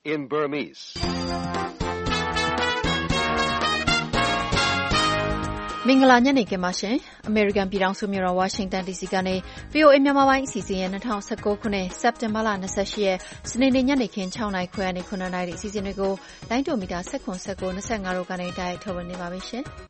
in Burmese. မင်္ဂလာညနေခင်းပါရှင်။ အမေရိကန်ပြည်ထောင်စုမြို့တော်ဝါရှင်တန် DC ကနေ VOA မြန်မာပိုင်းအစီအစဉ်ရဲ့2019ခုနှစ်စက်တင်ဘာလ28ရက်စနေနေ့ညနေခင်း6:00 နာရီခွဲကနေ9:00 နာရီအစီအစဉ်တွေကိုလိုင်းဒိုမီတာ19 19 25တို့ကနေတိုက်ထုတ်လွှင့်နေပါပြီရှင်။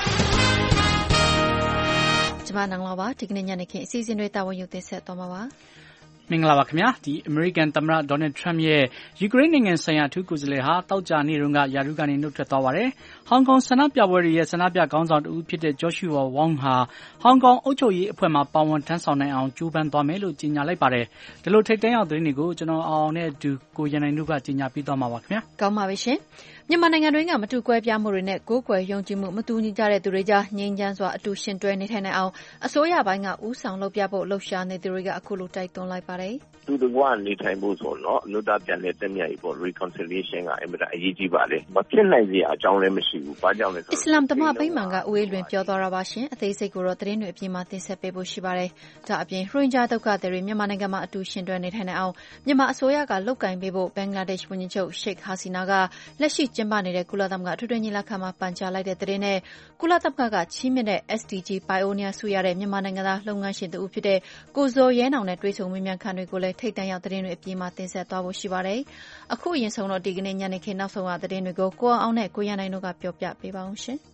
ကျွန်မနန်းလာပါဒီကနေ့ညနေခင်းအစီအစဉ်တွေတာဝန်ယူတင်ဆက်သွားမှာပါ။မင်္ဂလာပါခင်ဗျာဒီအမေရိကန်သမ္မတဒေါ်နယ်ထရမ့်ရဲ့ယူကရိန်းနိုင်ငံဆိုင်ရာအထူးကိုယ်စားလှယ်ဟာတောက်ကြနေ့တုန်းကယာရုကနေနှုတ်ထွက်သွားပါတယ်။ဟောင်ကောင်ဆန္ဒပြပွဲတွေရဲ့ဆန္ဒပြခေါင်းဆောင်တဦးဖြစ်တဲ့ Joshua Wong ဟာဟောင်ကောင်အုပ်ချုပ်ရေးအဖွဲ့မှာပါဝင်ထမ်းဆောင်နိုင်အောင်ကြိုးပမ်းသွားမယ်လို့ကြေညာလိုက်ပါတယ်။ဒီလိုထိပ်တန်းရောက်သတင်းတွေကိုကျွန်တော်အောင်နဲ့အတူကိုရန်နိုင်တို့ကကြေညာပေးသွားမှာပါခင်ဗျာ။ကောင်းပါပြီရှင်။မြန်မာနိုင်ငံတွင်းကမတူကွဲပြားမှုတွေနဲ့ကိုးကွယ်ယုံကြည်မှုမတူညီကြတဲ့သူတွေကြားငြိမ်းချမ်းစွာအတူရှင်တွဲနေထိုင်နိုင်အောင်အစိုးရပိုင်းကဦးဆောင်လုပ်ပြဖို့လှုပ်ရှားနေသူတွေကအခုလိုတိုက်တွန်းလိုက်ပါတယ်။သူတို့ကနေထိုင်ဖို့ဆိုတော့အလို့တာပြန်တဲ့တက်မြတ်ကြီးပေါ့ reconciliation ကအင်မတန်အရေးကြီးပါလေမဖြစ်နိုင်စရာအကြောင်းလည်းမရှိဘူးဘာကြောင့်လဲဆိုတော့အစ္စလာမ်ဓမ္မဗိမာန်ကဦးအေးလွင်ပြောသွားတာပါရှင်အသေးစိတ်ကိုတော့သတင်းတွေအပြင်မှာတင်ဆက်ပေးဖို့ရှိပါတယ်ဒါအပြင်ရိုဟင်ဂျာဒုက္ခသည်တွေမြန်မာနိုင်ငံမှာအတူရှင်တွဲနေထိုင်နိုင်အောင်မြန်မာအစိုးရကလုပ်ကင်ပေးဖို့ဘင်္ဂလားဒေ့ရှ်ဝန်ကြီးချုပ်ရှိတ်ဟာစီနာကလက်ရှိကျင်းပနေတဲ့ကုလသမဂ္ဂထွေထွေညီလာခံမှာပန်ကြားလိုက်တဲ့သတင်းနဲ့ကုလသမဂ္ဂကချီးမြှင့်တဲ့ SDG Pioneer ဆုရတဲ့မြန်မာနိုင်ငံသားလုပ်ငန်းရှင်တဦးဖြစ်တဲ့ကိုဇော်ရဲနောင်နဲ့တွေ့ဆုံမေးမြန်းခန်းတွေကိုလည်းထိပ်တန်းရောက်သတင်းတွေအပြင်မှာတင်ဆက်သွားဖို့ရှိပါတယ်။အခုအရင်ဆုံးတော့ဒီကနေ့ညနေခင်းနောက်ဆုံးရသတင်းတွေကိုကိုအောင်နဲ့ကိုရန်နိုင်တို့ကပြောပြပေးပါအောင်ရှင်။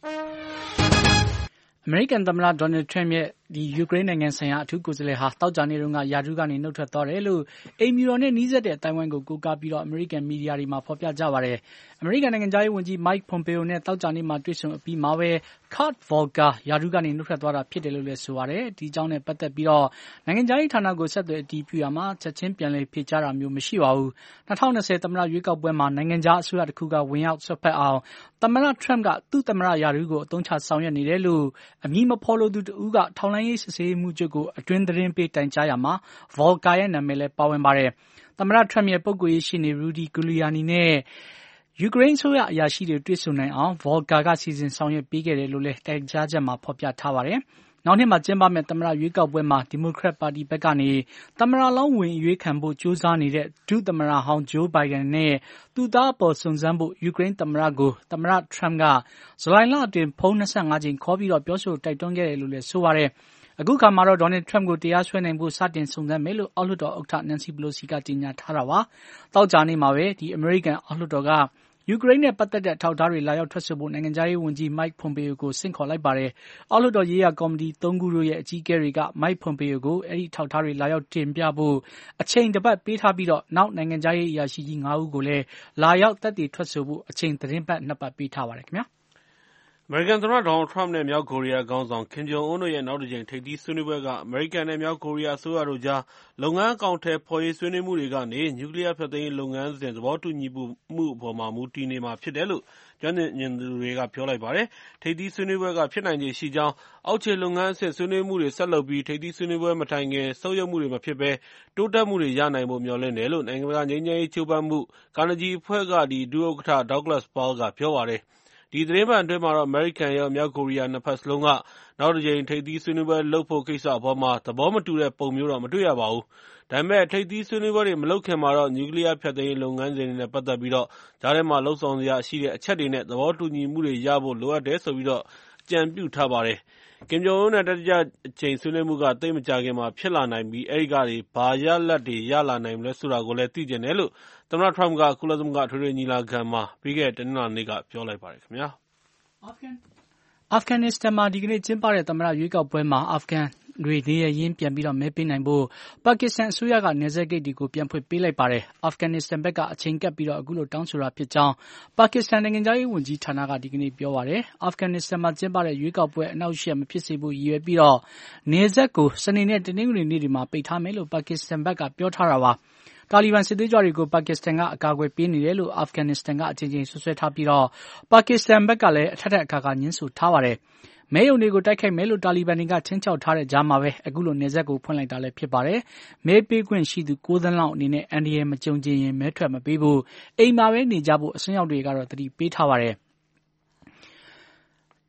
အမေရိကန်သမ္မတဒေါ်နယ်ထရမ့်ရဲ့ယူကရိန်းနိုင်ငံဆိုင်ရာအထူးကိုယ်စားလှယ်ဟာတောက်ကြနေ့တုန်းကယာရုကနေနှုတ်ထွက်သွားတယ်လို့အိမ်ဖြူတော်နဲ့နှီးစပ်တဲ့အတိုင်းဝိုင်းကိုကိုးကားပြီးအမေရိကန်မီဒီယာတွေမှာဖော်ပြကြပါတယ်။အမေရိကန်နိုင်ငံခြားရေးဝန်ကြီး Mike Pompeo နဲ့တောက်ကြနေ့မှာတွေ့ဆုံအပြီးမှာပဲ Kurt Volker ယာရုကနေနှုတ်ထွက်သွားတာဖြစ်တယ်လို့လည်းဆိုပါတယ်။ဒီအကြောင်းနဲ့ပတ်သက်ပြီးနိုင်ငံခြားရေးဌာနကိုဆက်သွယ်အတည်ပြုရာမှာချက်ချင်းပြန်လည်ဖြေကြားတာမျိုးမရှိပါဘူး။2020သမ္မတရွေးကောက်ပွဲမှာနိုင်ငံခြားအစိုးရတစ်ခုကဝင်ရောက်ဆွတ်ဖက်အောင်သမ္မတထရမ့်ကသူ့သမ္မတယာရုကိုအသုံးချဆောင်ရွက်နေတယ်လို့အမည်မဖော်လိုသူတဦးကထောက်လှမ်းရေးစစ်ဆေးမှုချုပ်ကိုအတွင်းသတင်းပေးတိုင်ကြားရမှာ Volker ရဲ့နာမည်လည်းပါဝင်ပါတယ်။သမ္မတထရမ့်ရဲ့ပုဂ္ဂိုလ်ရေးရှေ့နေ Rudy Giuliani နဲ့ယူကရိန်းအစိုးရအရာရှိတွေတွေ့ဆုံနိုင်အောင် Volker ကစီစဉ်ဆောင်ရွက်ပေးခဲ့တယ်လို့လည်းတိုင်ကြားချက်မှာဖော်ပြထားပါတယ်။နောက်နှစ်မှာကျင်းပမယ့်သမ္မတရွေးကောက်ပွဲမှာဒီမိုကရက်ပါတီဘက်ကနေသမ္မတလောင်းဝင်ရွေးခံဖို့ကြိုးစားနေတဲ့ဒုသမ္မတဟောင်းဂျိုးဘိုင်ဒန်နဲ့သူ့သားအပေါ်စုံစမ်းဖို့ယူကရိန်းသမ္မတကိုသမ္မတထရမ့်ကဇူလိုင်လအတွင်းဖုန်း25ကြိမ်ခေါ်ပြီးပြောဆိုတိုက်တွန်းခဲ့တယ်လို့လည်းဆိုပါတယ်။အခုခါမှာတော့ဒေါ်နယ်ထရမ့်ကိုတရားစွဲနိုင်ဖို့စတင်စုံစမ်းမယ်လို့အောက်လွှတ်တော်ဥက္ကဋ္ဌ Nancy Pelosi ကကြေညာထားတာပါ။သောကြာနေ့မှာပဲအမေရိကန်အောက်လွှတ်တော်ကယူကရိန်းနဲ့ပတ်သက်တဲ့အထောက်အထားတွေလာရောက်ထွက်ဆိုဖို့နိုင်ငံခြားရေးဝန်ကြီး Mike Pompeo ကိုဆင့်ခေါ်လိုက်ပါတယ်။အောက်လွှတ်တော်ရေးရာကော်မတီ3ခုတို့ရဲ့အကြီးအကဲတွေက Mike Pompeo ကိုအဲဒီအထောက်အထားတွေလာရောက်တင်ပြဖို့အချိန်တစ်ပတ်ပေးထားပြီးနောက်နိုင်ငံခြားရေးအရာရှိကြီး5ဦးကိုလည်းလာရောက်သက်သေထွက်ဆိုဖို့အချိန်သတင်းပတ်2ပတ်ပေးထားပါတယ်ခင်ဗျာ။အမေရိကန်သမ္မတဒေါ်နယ်ထရမ့်နဲ့မြောက်ကိုရီးယားခေါင်းဆောင်ကင်ဂျုံအွန်းတို့ရဲ့နောက်တစ်ကြိမ်ထိပ်သီးဆွေးနွေးပွဲကအမေရိကန်နဲ့မြောက်ကိုရီးယားအစိုးရတို့ကြားလုပ်ငန်းအကောင်အထည်ဖော်ရေးဆွေးနွေးမှုတွေကနေနျူကလီးယားဖျက်သိမ်းရေးလုပ်ငန်းစဉ်သဘောတူညီမှုအပေါ်မှာမူတည်နေမှာဖြစ်တယ်လို့ကျွမ်းကျင်သူတွေကပြောလိုက်ပါတယ်။ထိပ်သီးဆွေးနွေးပွဲကဖြစ်နိုင်ခြေရှိကြောင်းအောက်ခြေလုပ်ငန်းအဆင့်ဆွေးနွေးမှုတွေဆက်လုပ်ပြီးထိပ်သီးဆွေးနွေးပွဲမတိုင်ခင်ဆုတ်ယုတ်မှုတွေမဖြစ်ဘဲတိုးတက်မှုတွေရနိုင်ဖို့မျှော်လင့်တယ်လို့နိုင်ငံတကာငြိမ်းချမ်းရေးကြိုးပမ်းမှုကာနဂျီအဖွဲ့ကဒုဥက္ကဋ္ဌ Douglas Paul ကပြောပါတယ်။ဒီသတင်းပတ်အတွင်းမှာတော့အမေရိကန်ရောမြောက်ကိုရီးယားနှစ်ဖက်စလုံးကနောက်တစ်ကြိမ်ထိပ်သီးဆွေးနွေးပွဲလုပ်ဖို့ကိစ္စအပေါ်မှာသဘောမတူတဲ့ပုံမျိုးတော့မတွေ့ရပါဘူး။ဒါပေမဲ့ထိပ်သီးဆွေးနွေးပွဲတွေမလုပ်ခင်မှာတော့နျူကလီးယားဖျက်သိမ်းရေးလုပ်ငန်းစဉ်တွေနဲ့ပတ်သက်ပြီးကြားထဲမှာလှုံ့ဆော်စရာရှိတဲ့အချက်တွေနဲ့သဘောတူညီမှုတွေရဖို့လိုအပ်တယ်ဆိုပြီးအကြံပြုထားပါတယ်။ကင်ဂျုံအွန်းနဲ့တတိယအကြိမ်ဆွေးနွေးမှုကသိပ်မကြာခင်မှာဖြစ်လာနိုင်ပြီးအဲဒီကနေဘာရလဒ်တွေရလာနိုင်မလဲဆိုတာကိုလည်းသိချင်တယ်လို့သမ္မတထရမ့်ကကုလသမဂ္ဂထွေထွေညီလာခံမှာပြီးခဲ့တဲ့တနင်္လာနေ့ကပြောလိုက်ပါတယ်ခင်ဗျာ။အာဖဂန်နစ္စတန်မှာဒီကနေ့ကျင်းပတဲ့သမ္မတရွေးကောက်ပွဲမှာအာဖဂန်တွေနေရရင်းပြန်ပြီးမဲပေးနိုင်ဖို့ပါကစ္စတန်အစိုးရကနယ်စပ်ဂိတ်တွေကိုပြန်ဖွင့်ပေးလိုက်ပါတယ်။အာဖဂန်နစ္စတန်ဘက်ကအချိန်ကပ်ပြီးအခုလိုတောင်းဆိုတာဖြစ်ကြောင်းပါကစ္စတန်နိုင်ငံခြားရေးဝန်ကြီးဌာနကဒီကနေ့ပြောပါတယ်။အာဖဂန်နစ္စတန်မှာကျင်းပတဲ့ရွေးကောက်ပွဲအနှောက်အယှက်မဖြစ်စေဖို့ရည်ရွယ်ပြီးနယ်စပ်ကိုစနေနဲ့တနင်္ဂနွေနေ့တွေမှာပိတ်ထားမယ်လို့ပါကစ္စတန်ဘက်ကပြောထားတာပါ။တာလီဘန်စစ်သွေးကြွတွေကိုပါကစ္စတန်ကအကာအကွယ်ပေးနေတယ်လို့အာဖဂန်နစ္စတန်ကအကြိမ်ကြိမ်စွပ်စွဲထားပြီးပါကစ္စတန်ဘက်ကလည်းအထက်ထက်အခါခါငြင်းဆိုထားပါတယ်။မဲရုံတွေကိုတိုက်ခိုက်မယ်လို့တာလီဘန်တွေကခြိမ်းခြောက်ထားတဲ့ကြားမှာပဲအခုလိုနယ်စပ်ကိုဖွင့်လိုက်တာလည်းဖြစ်ပါတယ်။မဲပေးခွင့်ရှိသူ9သန်းလောက်အနေနဲ့အန္တရာယ်မကြုံချင်ရင်မဲထွက်မပေးဖို့အိမ်မှာပဲနေကြဖို့အစွန်းရောက်တွေကတော့သတိပေးထားပါတယ်။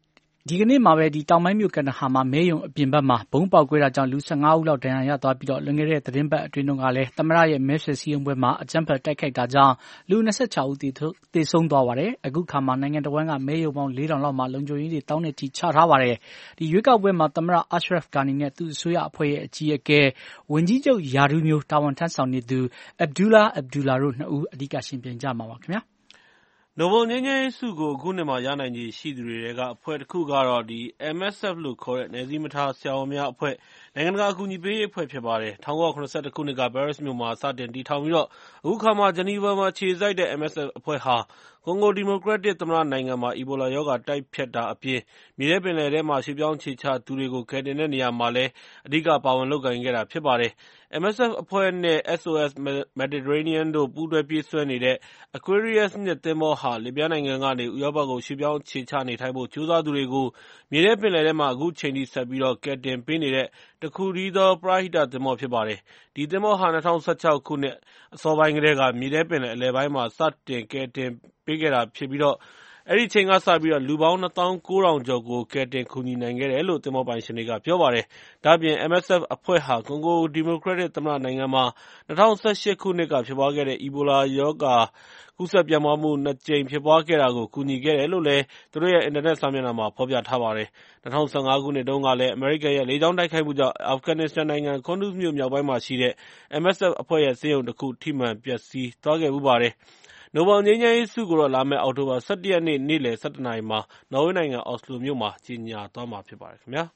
ဒီကနေ့မှာပဲတောင်ပိုင်းမြို့ကန်ဒါဟာမှာမဲရုံအပြင်ဘက်မှာဗုံးပေါက်ကွဲတာကြောင့်လူ15ဦးလောက်ဒဏ်ရာရသွားပြီးလွန်ခဲ့တဲ့သတင်းပတ်အတွင်းကလည်းသမ္မတရဲ့မဲဆွယ်စည်းရုံးပွဲမှာအကြမ်းဖက်တိုက်ခိုက်တာကြောင့်လူ26ဦးသေဆုံးသွားပါတယ်။အခုခါမှာနိုင်ငံတော်ဝန်ကမဲရုံပေါင်း4000လောက်မှာလုံခြုံရေးတွေတောင်းနေထိချထားပါတယ်။ဒီရွေးကောက်ပွဲမှာသမ္မတ Ashraf Ghani နဲ့သူ့အစိုးရအဖွဲ့ရဲ့အကြီးအကဲဝန်ကြီးချုပ်ယာဒူမျိုးတာဝန်ထမ်းဆောင်နေသူ Abdullah Abdullah တို့2ဦးအဓိကရှင်ပြိုင်ကြမှာပါခင်ဗျာ။နိုဘယ်ငြိမ်းချမ်းရေးဆုကိုအခုနှစ်မှာရနိုင်ခြေရှိသူတွေထဲကအဖွဲ့တစ်ခုကတော့MSF လို့ခေါ်တဲ့နယ်စည်းမထားဆရာဝန်များအဖွဲ့နိုင်ငံတကာအကူအညီပေးရေးအဖွဲ့ဖြစ်ပါတယ်။1981ခုနှစ်ကပဲရစ်မြို့မှာစတင်တည်ထောင်ပြီးအခုခါမှာဂျနီဗာမှာခြေစိုက်တဲ့ MSF အဖွဲ့ဟာကွန်ဂိုဒီမိုကရက်တစ်သမ္မတနိုင်ငံမှာအီဘိုလာရောဂါတိုက်ဖျက်တာအပြင်မြေထဲပင်လယ်ထဲမှာရွှေ့ပြောင်းခြေချသူတွေကိုကယ်တင်တဲ့နေရာမှာလည်းအဓိကပါဝင်လုပ်ကိုင်ခဲ့တာဖြစ်ပါတယ်။ MSF အဖွဲ့နဲ့ SOS Mediterranean တို့ပူးတွဲပြေးဆွဲနေတဲ့ Aquarius 2 သင်္ဘောဟာလစ်ဗျားနိုင်ငံကနေဥရောပကိုရွှေ့ပြောင်းခြေချနေထိုင်ဖို့ကြိုးစားသူတွေကိုမြေထဲပင်လယ်ထဲမှာအခုချိန်ထိဆက်ပြီးကယ်တင်ပေးနေတဲ့တခုတည်းသောပရဟိတသင်္ဘောဖြစ်ပါတယ်။ဒီသင်္ဘောဟာ2016ခုနှစ်အစောပိုင်းကတည်းကမြေထဲပင်လယ်အလယ်ပိုင်းမှာစတင်ကယ်တင်ပေးခဲ့တာဖြစ်ပြီးအဲဒီအချိန်ကစပြီးလူပေါင်း29,000ကျော်ကိုကယ်တင်ကူညီနိုင်ခဲ့တယ်လို့သင်္ဘောပိုင်ရှင်တွေကပြောပါတယ်။ဒါ့အပြင် MSF အဖွဲ့ဟာကွန်ဂိုဒီမိုကရက်တစ်သမ္မတနိုင်ငံမှာ2018ခုနှစ်ကဖြစ်ပွားခဲ့တဲ့အီဘိုလာရောဂါကူးစက်ပြန့်ပွားမှု2ကြိမ်ဖြစ်ပွားခဲ့တာကိုကူညီခဲ့တယ်လို့လည်းသူတို့ရဲ့အင်တာနက်စာမျက်နှာမှာဖော်ပြထားပါတယ်။2015ခုနှစ်တုန်းကလည်းအမေရိကန်ရဲ့လေကြောင်းတိုက်ခိုက်မှုကြောင့်အာဖဂန်နစ္စတန်နိုင်ငံကွန်ဒုဇ်မြို့မြောက်ပိုင်းမှာရှိတဲ့ MSF အဖွဲ့ရဲ့ဆေးရုံတစ်ခုထိမှန်ပျက်စီးသွားခဲ့ဖူးပါတယ်။နိုဘယ်ငြိမ်းချမ်းရေးဆုကိုတော့လာမယ့်အောက်တိုဘာ17ရက်နေ့နေ့လယ်17နာရီမှာနော်ဝေးနိုင်ငံအော်စလိုမြို့မှာကြေညာသွားမှာဖြစ်ပါတယ်ခင်ဗျာ။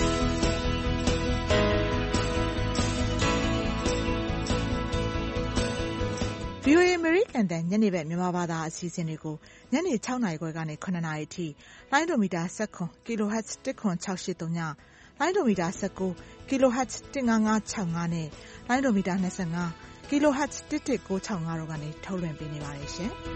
VOA အမေရိကန်တန်ညနေဘက်မြန်မာဘာသာအစီအစဉ်တွေကိုညနေ6နာရီခွဲကနေ9နာရီအထိလိုင်းဒိုမီတာ19 kHz 10683ညလိုင်းဒိုမီတာ19 kHz 15565နဲ့လိုင်းဒိုမီတာ25 kHz 11965တို့ကနေထုတ်လွှင့်ပေးနေပါတယ်ရှင်။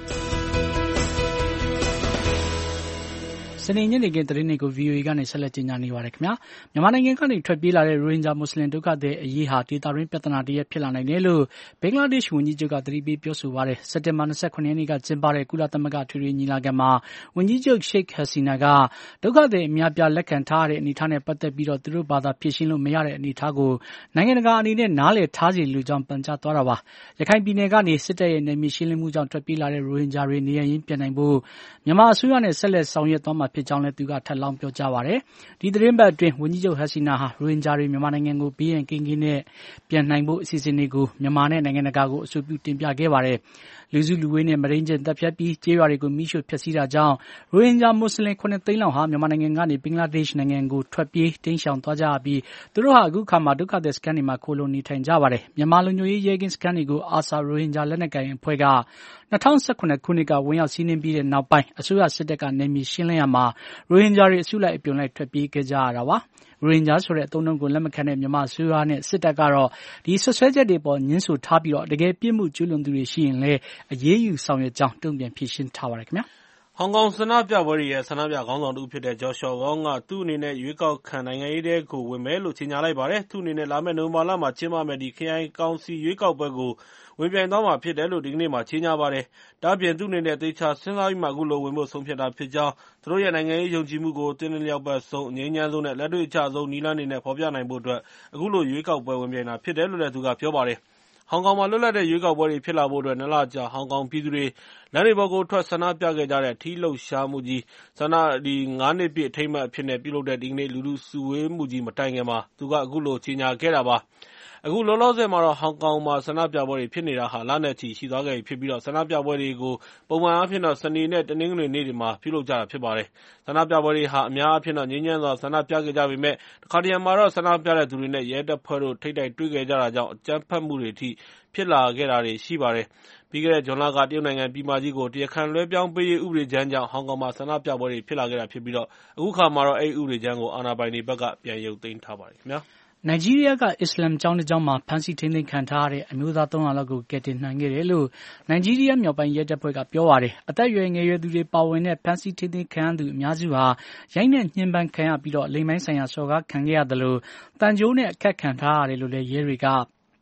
စနေညနေခင်းသတင်းတွေကို VOA ကနေဆက်လက်ကြေညာနေပါတယ်ခင်ဗျာ။မြန်မာနိုင်ငံကနေထွက်ပြေးလာတဲ့ရိုဟင်ဂျာမွတ်စလင်ဒုက္ခသည်အရေးဟာဒေသတွင်းပြဿနာတစ်ရပ်ဖြစ်လာနိုင်တယ်လို့ဘင်္ဂလားဒေ့ရှ်ဝန်ကြီးချုပ်ကသတိပေးပြောဆိုပါတယ်။စက်တင်ဘာ29ရက်နေ့ကကျင်းပတဲ့ကုလသမဂ္ဂထွေထွေညီလာခံမှာဝန်ကြီးချုပ်ရှိတ်ဟာစီနာကဒုက္ခသည်အများပြားလက်ခံထားရတဲ့အနေအထားနဲ့ပတ်သက်ပြီးသူတို့ဘာသာဖြေရှင်းလို့မရတဲ့အနေအထားကိုနိုင်ငံတကာအနေနဲ့နားလည်ထားစေလိုကြောင်းပန်ကြားသွားတာပါ။ရခိုင်ပြည်နယ်ကနေစစ်တပ်ရဲ့နယ်မြေရှင်းလင်းမှုကြောင့်ထွက်ပြေးလာတဲ့ရိုဟင်ဂျာတွေနေရပ်ရင်းပြန်နိုင်ဖို့မြန်မာအစိုးရနဲ့ဆက်လက်ဆောင်ရွက်သွားမှာဖြစ်ကြောင်းလည်းသူကထပ်လောင်းပြောကြားပါတယ်။ဒီသတင်းပတ်အတွင်းဝန်ကြီးချုပ်ဟာစီနာဟာရိုဟင်ဂျာတွေမြန်မာနိုင်ငံကိုဘေးရန်ကင်းကင်းနဲ့ပြန်နိုင်ဖို့အစီအစဉ်တွေကိုမြန်မာနဲ့နိုင်ငံတကာကိုအဆိုပြုတင်ပြခဲ့ပါတယ်။လူစုလူဝေးနဲ့မရင်းချင်းတပ်ဖြတ်ပြီးကျေးရွာတွေကိုမိရှို့ဖျက်ဆီးတာကြောင့်ရိုဟင်ဂျာမွတ်စလင်9သိန်းလောက်ဟာမြန်မာနိုင်ငံကနေဘင်္ဂလားဒေ့ရှ်နိုင်ငံကိုထွက်ပြေးတိမ်းရှောင်သွားကြပြီးသူတို့ဟာအခုခါမှာဒုက္ခသည်စခန်းတွေမှာခိုလှုံနေထိုင်ကြပါတယ်။မြန်မာလူမျိုးရေးရဲကင်းစခန်းတွေကိုအာဆာရိုဟင်ဂျာလက်နက်ကိုင်အဖွဲ့က2018ခုနှစ်ကဝင်ရောက်စီးနင်းပြီးတဲ့နောက်ပိုင်းအစိုးရစစ်တပ်ကနယ်မြေရှင်းလင်းရမှာရိုဟင်ဂျာတွေအစုလိုက်အပြုံလိုက်ထွက်ပြေးခဲ့ကြရတာပါ။ရိုဟင်ဂျာဆိုတဲ့အသုံးအနှုန်းကိုလက်မခံတဲ့မြန်မာအစိုးရနဲ့စစ်တပ်ကတော့ဒီဆွဆွဲချက်တွေပေါ်ညှင်းဆိုထားပြီးတကယ်ပြစ်မှုကျူးလွန်သူတွေရှိရင်လည်းအရေးယူဆောင်ရွက်ကြောင်းတုံ့ပြန်ဖြေရှင်းထားပါတယ်ခင်ဗျာ။ဟောင်ကောင်ဆန္ဒပြပွဲတွေရဲ့ဆန္ဒပြခေါင်းဆောင်တဦးဖြစ်တဲ့ Joshua Wong ကသူ့အနေနဲ့ရွေးကောက်ခံနိုင်ငံရေးထဲကိုဝင်မယ်လို့ကြေညာလိုက်ပါတယ်။သူ့အနေနဲ့လာမယ့်နိုဝင်ဘာလမှာကျင်းပမယ့်ခရိုင်ကောင်စီရွေးကောက်ပွဲကိုဝင်ပြိုင်သွားမှာဖြစ်တယ်လို့ဒီကနေ့မှာကြေညာပါတယ်။ဒါ့အပြင်သူ့အနေနဲ့သေချာစဉ်းစားပြီးမှအခုလိုဝင်ဖို့ဆုံးဖြတ်တာဖြစ်ကြောင်းသူတို့ရဲ့နိုင်ငံရေးယုံကြည်မှုကိုသင့်လျောက်ပတ်ဆုံးအငြိမ်းချမ်းဆုံးနဲ့လက်တွေ့အကျဆုံးနည်းလမ်းတွေနဲ့ဖော်ပြနိုင်ဖို့အတွက်အခုလိုရွေးကောက်ပွဲဝင်ပြိုင်တာဖြစ်တယ်လို့လည်းသူကပြောပါတယ်။ဟောင်ကောင်မှာလွတ်လပ်တဲ့ရွေးကောက်ပွဲတွေဖြစ်လာဖို့အတွက်2လကြာဟောင်ကောင်ပြည်သူတွေလမ်းတွေပေါ်ကိုထွက်ဆန္ဒပြခဲ့ကြတဲ့ထီးလှုပ်ရှားမှုကြီး9နှစ်ပြည့်အထိမ်းအမှတ်အဖြစ်နဲ့ပြုလုပ်တဲ့ဒီကနေ့လူထုစုဝေးမှုကြီးမတိုင်ခင်မှာသူကအခုလိုကြေညာခဲ့တာပါ။အခုလောလောဆယ်မှာတော့ဟောင်ကောင်မှာဆန္ဒပြပွဲတွေဖြစ်နေတာဟာလနဲ့ချီရှိသွားခဲ့ပြီဖြစ်ပြီးဆန္ဒပြပွဲတွေကိုပုံမှန်အားဖြင့်စနေနဲ့တနင်္ဂနွေနေ့တွေမှာပြုလုပ်ကြတာဖြစ်ပါတယ်။ဆန္ဒပြပွဲတွေဟာအများအားဖြင့်ငြိမ်းချမ်းစွာဆန္ဒပြခဲ့ကြပေမဲ့တခါတရံမှာတော့ဆန္ဒပြတဲ့သူတွေနဲ့ရဲတပ်ဖွဲ့တို့ထိပ်တိုက်တွေ့ခဲ့ကြတာကြောင့်အကြမ်းဖက်မှုတွေအထိဖြစ်လာခဲ့တာတွေရှိပါတယ်။ပြီးခဲ့တဲ့ဇွန်လကတရုတ်နိုင်ငံပြည်မကြီးကိုတရားခံလွှဲပြောင်းပေးရေးဥပဒေကြမ်းကြောင့်ဟောင်ကောင်မှာဆန္ဒပြပွဲတွေဖြစ်လာခဲ့တာဖြစ်ပြီးအခုခါမှာတော့အဲဒီဥပဒေကြမ်းကိုအာဏာပိုင်တွေဘက်ကပြန်ရုပ်သိမ်းထားပါတယ်ခင်ဗျာ။နိုင်ဂျီးရီးယားကအစ္စလာမ်ကျောင်းတစ်ကျောင်းမှာဖမ်းဆီးထိန်းသိမ်းခံထားရတဲ့အမျိုးသား300လောက်ကိုကယ်တင်နိုင်ခဲ့တယ်လို့နိုင်ဂျီးရီးယားမြောက်ပိုင်းရဲတပ်ဖွဲ့ကပြောပါတယ်။အသက်အရွယ်ငယ်ရွယ်သူတွေပါဝင်တဲ့ဖမ်းဆီးထိန်းသိမ်းခံရသူအများစုဟာရိုက်နှက်ညှဉ်းပန်းခံရပြီးလိင်ပိုင်းဆိုင်ရာစော်ကားခံခဲ့ရသလိုတန်ကြိုးနဲ့အခက်ခံထားရတယ်လို့လည်းရဲတွေက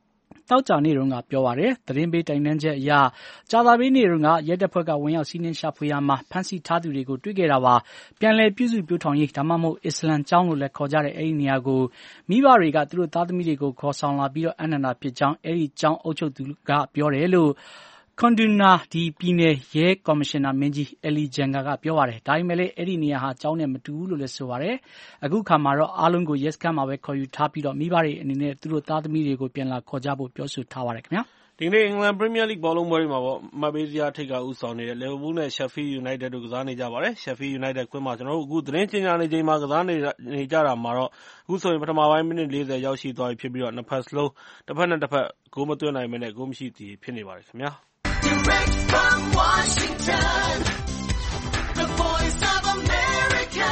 သောကြာနေ့တုန်းကပြောပါတယ်။သတင်းပေးတိုင်တန်းချက်အရကြာသပတေးနေ့တုန်းကရဲတပ်ဖွဲ့ကဝင်ရောက်စီးနင်းရှာဖွေရာမှာဖမ်းဆီးထားသူတွေကိုတွေ့ခဲ့တာပါ။ပြန်လည်ပြုစုပြောင်းထောင်ရေးဒါမှမဟုတ်အစ္စလမ်ကျောင်းလို့လည်းခေါ်ကြတဲ့အဲဒီနေရာကိုမိဘတွေကသူတို့သားသမီးတွေကိုခေါ်ဆောင်လာပြီးအနန္တာဖြစ်ကြောင်းအဲဒီကျောင်းအုပ်ချုပ်သူကပြောတယ်လို့Kunduna ပြည်နယ်ရဲကော်မရှင်နာမင်းကြီး Eli Janga ကပြောပါတယ်။ဒါပေမဲ့လည်းအဲဒီနေရာဟာကျောင်းနဲ့မတူဘူးလို့လည်းဆိုပါတယ်။အခုခါမှာတော့အားလုံးကိုရဲစခန်းမှာပဲခေါ်ယူထားပြီးမိဘတွေအနေနဲ့သူတို့သားသမီးတွေကိုပြန်လာခေါ်ကြဖို့ပြောဆိုထားပါတယ်ခင်ဗျာ။ဒီကနေ့အင်္ဂလန်ပရီးမီးယားလိဂ်ဘောလုံးပွဲတွေမှာမတ်ပေးစရာထိပ်ကဦးဆောင်နေတဲ့လီဗာပူးနဲ့ Sheffield United တို့ကစားနေကြပါတယ်။ Sheffield United ကွင်းမှာကျွန်တော်တို့အခုသတင်းကြေညာနေချိန်မှာကစားနေကြတာမှာတော့အခုဆိုရင်ပထမပိုင်းမိနစ်40ရောက်ရှိသွားပြီဖြစ်ပြီးတော့နှစ်ဖက်စလုံးတစ်ဖက်နဲ့တစ်ဖက်ဂိုးမသွင်းနိုင်ဘဲနဲ့ဂိုးမရှိသေးဖြစ်နေပါတယ်ခင်ဗျာ။ Direct from Washington, the voice of America,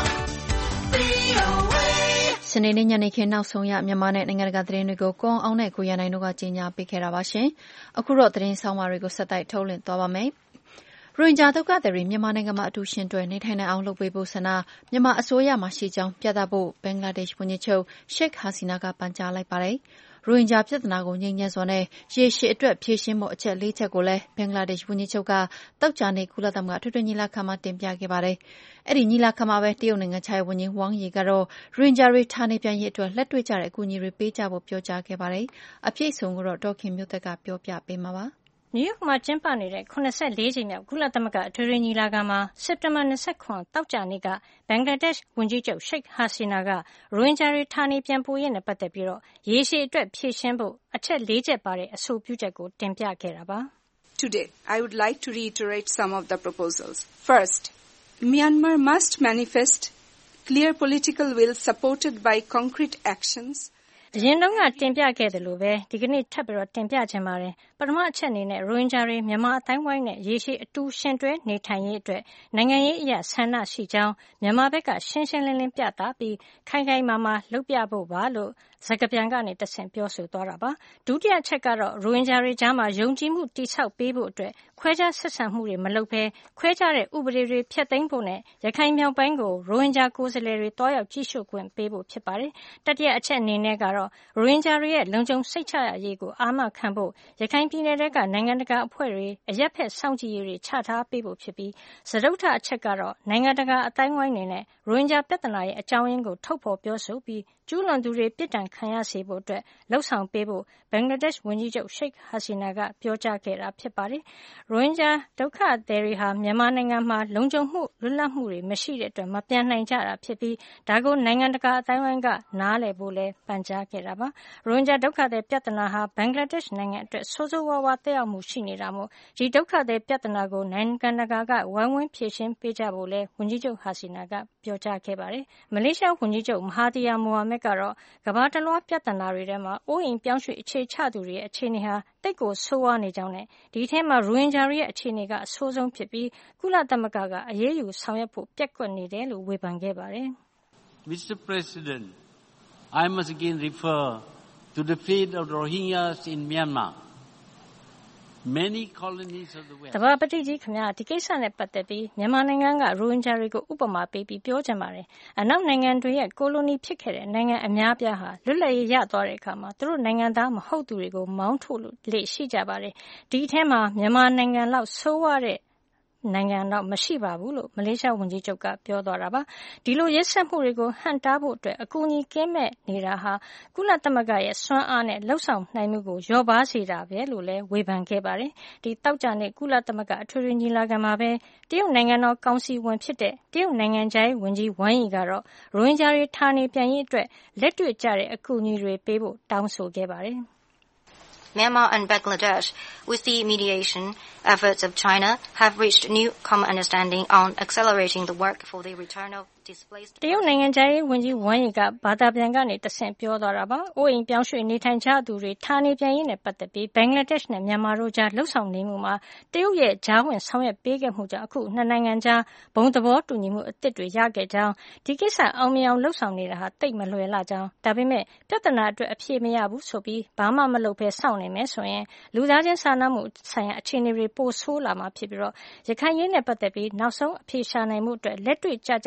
VOA. စနေနေ့ညနေခင်းနောက်ဆုံးရမြန်မာနဲ့နိုင်ငံတကာသတင်းတွေကိုကိုအောင်နဲ့ကိုရနိုင်တို့ကကြီးညာပေးခဲ့တာပါရှင်။အခုတော့သတင်းဆောင်မတွေကိုဆက်တိုက်ထုတ်လွှင့်သွားပါမယ်။ရိုဟင်ဂျာဒုက္ခသည်တွေမြန်မာနိုင်ငံမှာအထူးရှင်တွဲနေထိုင်နိုင်အောင်လုပ်ပေးဖို့ဆန္ဒမြန်မာအစိုးရမှရှိကြောင်းပြသဖို့ဘင်္ဂလားဒေ့ရှ်ဝန်ကြီးချုပ်ရှိတ်ဟာစီနာကပန်ကြားလိုက်ပါတယ်။ရိုဟင်ဂျာပြဿနာကိုငြိမ်းချမ်းစွာနဲ့ရေရှည်အတွက်ဖြေရှင်းဖို့အချက်၄ချက်ကိုလည်းဘင်္ဂလားဒေ့ရှ်ဝန်ကြီးချုပ်ကသောကြာနေ့ကုလသမဂ္ဂထွေထွေညီလာခံမှာတင်ပြခဲ့ပါတယ်။အဲဒီညီလာခံမှာပဲတရုတ်နိုင်ငံခြားရေးဝန်ကြီးဝမ်ရီကတော့ရိုဟင်ဂျာတွေဌာနေပြန်ရေးအတွက်လက်တွေ့ကျတဲ့အကူအညီတွေပေးကြဖို့ပြောကြားခဲ့ပါတယ်။အပြည့်အစုံကိုတော့ဒေါ်ခင်မျိုးသက်ကပြောပြပေးမှာပါ။နယူးယောက်မှာကျင်းပနေတဲ့74ကြိမ်မြောက်ကုလသမဂ္ဂအထွေထွေညီလာခံမှာစက်တင်ဘာ29သောကြာနေ့ကဘင်္ဂလားဒေ့ရှ်ဝန်ကြီးချုပ်ရှိတ်ဟာစီနာကရိုဟင်ဂျာတွေဌာနေပြန်ပို့ရေးနဲ့ပတ်သက်ပြီးရေရှည်အတွက်ဖြေရှင်းဖို့အချက်၄ချက်ပါတဲ့အဆိုပြုချက်ကိုတင်ပြခဲ့တာပါ။ Today, I would like to reiterate some of the proposals. First, Myanmar must manifest clear political will supported by concrete actions. အရင်တုန်းကတင်ပြခဲ့တယ်လို့ပဲဒီကနေ့ထပ်ပြီးတင်ပြချင်ပါတယ်။ပထမအချက်အနေနဲ့ရိုဟင်ဂျာတွေမြန်မာအတိုင်းဝိုင်းနဲ့ရေရှည်အတူရှင်တွဲနေထိုင်ရေးအတွက်နိုင်ငံရေးအရဆန္ဒရှိကြောင်းမြန်မာဘက်ကရှင်းရှင်းလင်းလင်းပြသပြီးခိုင်ခိုင်မာမာလုပ်ပြဖို့ပါလို့စကားပြန်ကနေတဆင့်ပြောဆိုသွားတာပါ။ဒုတိယချက်ကတော့ရိုဟင်ဂျာတွေကြားမှာယုံကြည်မှုတည်ဆောက်ပေးဖို့အတွက်ခွဲခြားဆက်ဆံမှုတွေမလုပ်ဘဲခွဲခြားတဲ့ဥပဒေတွေဖျက်သိမ်းဖို့နဲ့ရခိုင်မြောက်ပိုင်းကိုရိုဟင်ဂျာကိုယ်စားလှယ်တွေတွားရောက်ကြည့်ရှုခွင့်ပေးဖို့ဖြစ်ပါတယ်။တတိယအချက်အနေနဲ့ကတော့ရိုဟင်ဂျာတွေရဲ့လုံခြုံစိတ်ချရရေးကိုအာမခံဖို့ရခိုင်ပြည်နယ်ကနိုင်ငံတကာအဖွဲ့တွေအရက်ဖက်စောင့်ကြည့်ရေးတွေချထားပေးဖို့ဖြစ်ပြီးစတုတ္ထအချက်ကတော့နိုင်ငံတကာအတိုင်းဝိုင်းနေနဲ့ရိုဟင်ဂျာပြဿနာရဲ့အကြောင်းရင်းကိုထုတ်ဖော်ပြောဆိုပြီးကျူးလွန်သူတွေပြစ်ဒဏ်ခံရစေဖို့အတွက်လှုံ့ဆော်ပေးဖို့ဘင်္ဂလားဒေ့ရှ်ဝန်ကြီးချုပ်ရှိတ်ဟာစီနာကပြောကြားခဲ့တာဖြစ်ပါတယ်။ရိုဟင်ဂျာဒုက္ခသည်တွေဟာမြန်မာနိုင်ငံမှာလုံခြုံမှုလွတ်လပ်မှုတွေမရှိတဲ့အတွက်မပြန်နိုင်ကြတာဖြစ်ပြီးဒါကိုနိုင်ငံတကာအတိုင်းဝိုင်းကနားလည်ဖို့လည်းပန်ကြားခဲ့တာပါ။ရိုဟင်ဂျာဒုက္ခသည်ပြဿနာဟာဘင်္ဂလားဒေ့ရှ်နိုင်ငံအတွက်ဆိုးဆိုးဝါးဝါးသက်ရောက်မှုရှိနေတာမို့ဒီဒုက္ခသည်ပြဿနာကိုနိုင်ငံတကာကဝိုင်းဝန်းဖြေရှင်းပေးကြဖို့လည်းဝန်ကြီးချုပ်ဟာစီနာကပြောကြားခဲ့ပါတယ်။မလေးရှားဝန်ကြီးချုပ်မဟာသီယာမိုဟာမက်ကတော့ကမ္ဘာတလွှားပြဿနာတွေထဲမှာအိုးအိမ်ပြောင်းရွှေ့အခြေချသူတွေရဲ့အခြေအနေဟာတိတ်ကိုဆိုးဝါးနေကြောင်းနဲ့ဒီထဲမှာရိုဟင်ဂျာတွေရဲ့အခြေအနေကအဆိုးဆုံးဖြစ်ပြီးကုလသမဂ္ဂကအရေးယူဆောင်ရွက်ဖို့ပျက်ကွက်နေတယ်လို့ဝေဖန်ခဲ့ပါတယ်။ Mr. President, I must again refer to the fate of the Rohingyas in Myanmar. တဘာပတိကြီးခင်ဗျာဒီကိစ္စနဲ့ပတ်သက်ပြီးမြန်မာနိုင်ငံကရိုဟင်ဂျာတွေကိုဥပမာပေးပြီးပြောချင်ပါတယ်။အနောက်နိုင်ငံတွေရဲ့ကိုလိုနီဖြစ်ခဲ့တဲ့နိုင်ငံအများပြားဟာလွတ်လပ်ရေးရသွားတဲ့အခါမှာသူတို့နိုင်ငံသားမဟုတ်သူတွေကိုမောင်းထုတ်လို့လေရှိကြပါတယ်။ဒီအထဲမှာမြန်မာနိုင်ငံလောက်ဆိုးဝါးတဲ့နိုင်ငံတော့မရှိပါဘူးလို့မလေးရှားဝန်ကြီးချုပ်ကပြောသွားတာပါ။ဒီလိုရက်စက်မှုတွေကိုဟန့်တားဖို့အတွက်အကူအညီကင်းမဲ့နေတာဟာကုလသမဂ္ဂရဲ့စွမ်းအားနဲ့လှုပ်ဆောင်နိုင်မှုကိုလျော့ပါးစေတာပဲလို့လည်းဝေဖန်ခဲ့ပါတယ်။ဒီတောက်ကြတဲ့ကုလသမဂ္ဂအထွေထွေညီလာခံမှာပဲတရုတ်နိုင်ငံတော်ကောင်စီဝင်ဖြစ်တဲ့တရုတ်နိုင်ငံခြားရေးဝန်ကြီးဝမ်ရီကတော့ရိုဟင်ဂျာတွေဌာနေပြန်ရေးအတွက်လက်တွေ့ကျတဲ့အကူအညီတွေပေးဖို့တောင်းဆိုခဲ့ပါတယ်။ Myanmar and Bangladesh, with the mediation efforts of China, have reached new common understanding on accelerating the work for the return of displaced. တရုတ်နိုင်ငံခြားရေးဝန်ကြီးဝမ်ရီကဘာသာပြန်ကနေတဆင့်ပြောသွားတာပါ။အိုးအိမ်ပြောင်းရွှေ့နေထိုင်ကြသူတွေဌာနေပြန်ရေးနဲ့ပတ်သက်ပြီးဘင်္ဂလားဒေ့ရှ်နဲ့မြန်မာတို့ကြားလှုပ်ဆောင်နေမှုမှာတရုတ်ရဲ့ကြားဝင်ဆောင်ရွက်ပေးခဲ့မှုကြောင့်အခုနှစ်နိုင်ငံကြားဘုံသဘောတူညီမှုအသစ်တွေရခဲ့ကြောင်းဒီကိစ္စအောင်မြင်အောင်လှုပ်ဆောင်နေတာဟာတိတ်မလွယ်လှကြောင်းဒါပေမဲ့ပြဿနာအတွက်အဖြေမရဘူးဆိုပြီးဘာမှမလုပ်ဘဲစောင့်နေမယ်ဆိုရင်လူသားချင်းစာနာမှုဆိုင်ရာအခြေအနေတွေပိုဆိုးလာမှာဖြစ်ပြီးတော့ရခိုင်ရေးနဲ့ပတ်သက်ပြီးနောက်ဆုံးအဖြေရှာနိုင်မှုအတွက်လက်တွေ့ကျကျလှုပ်ဆောင်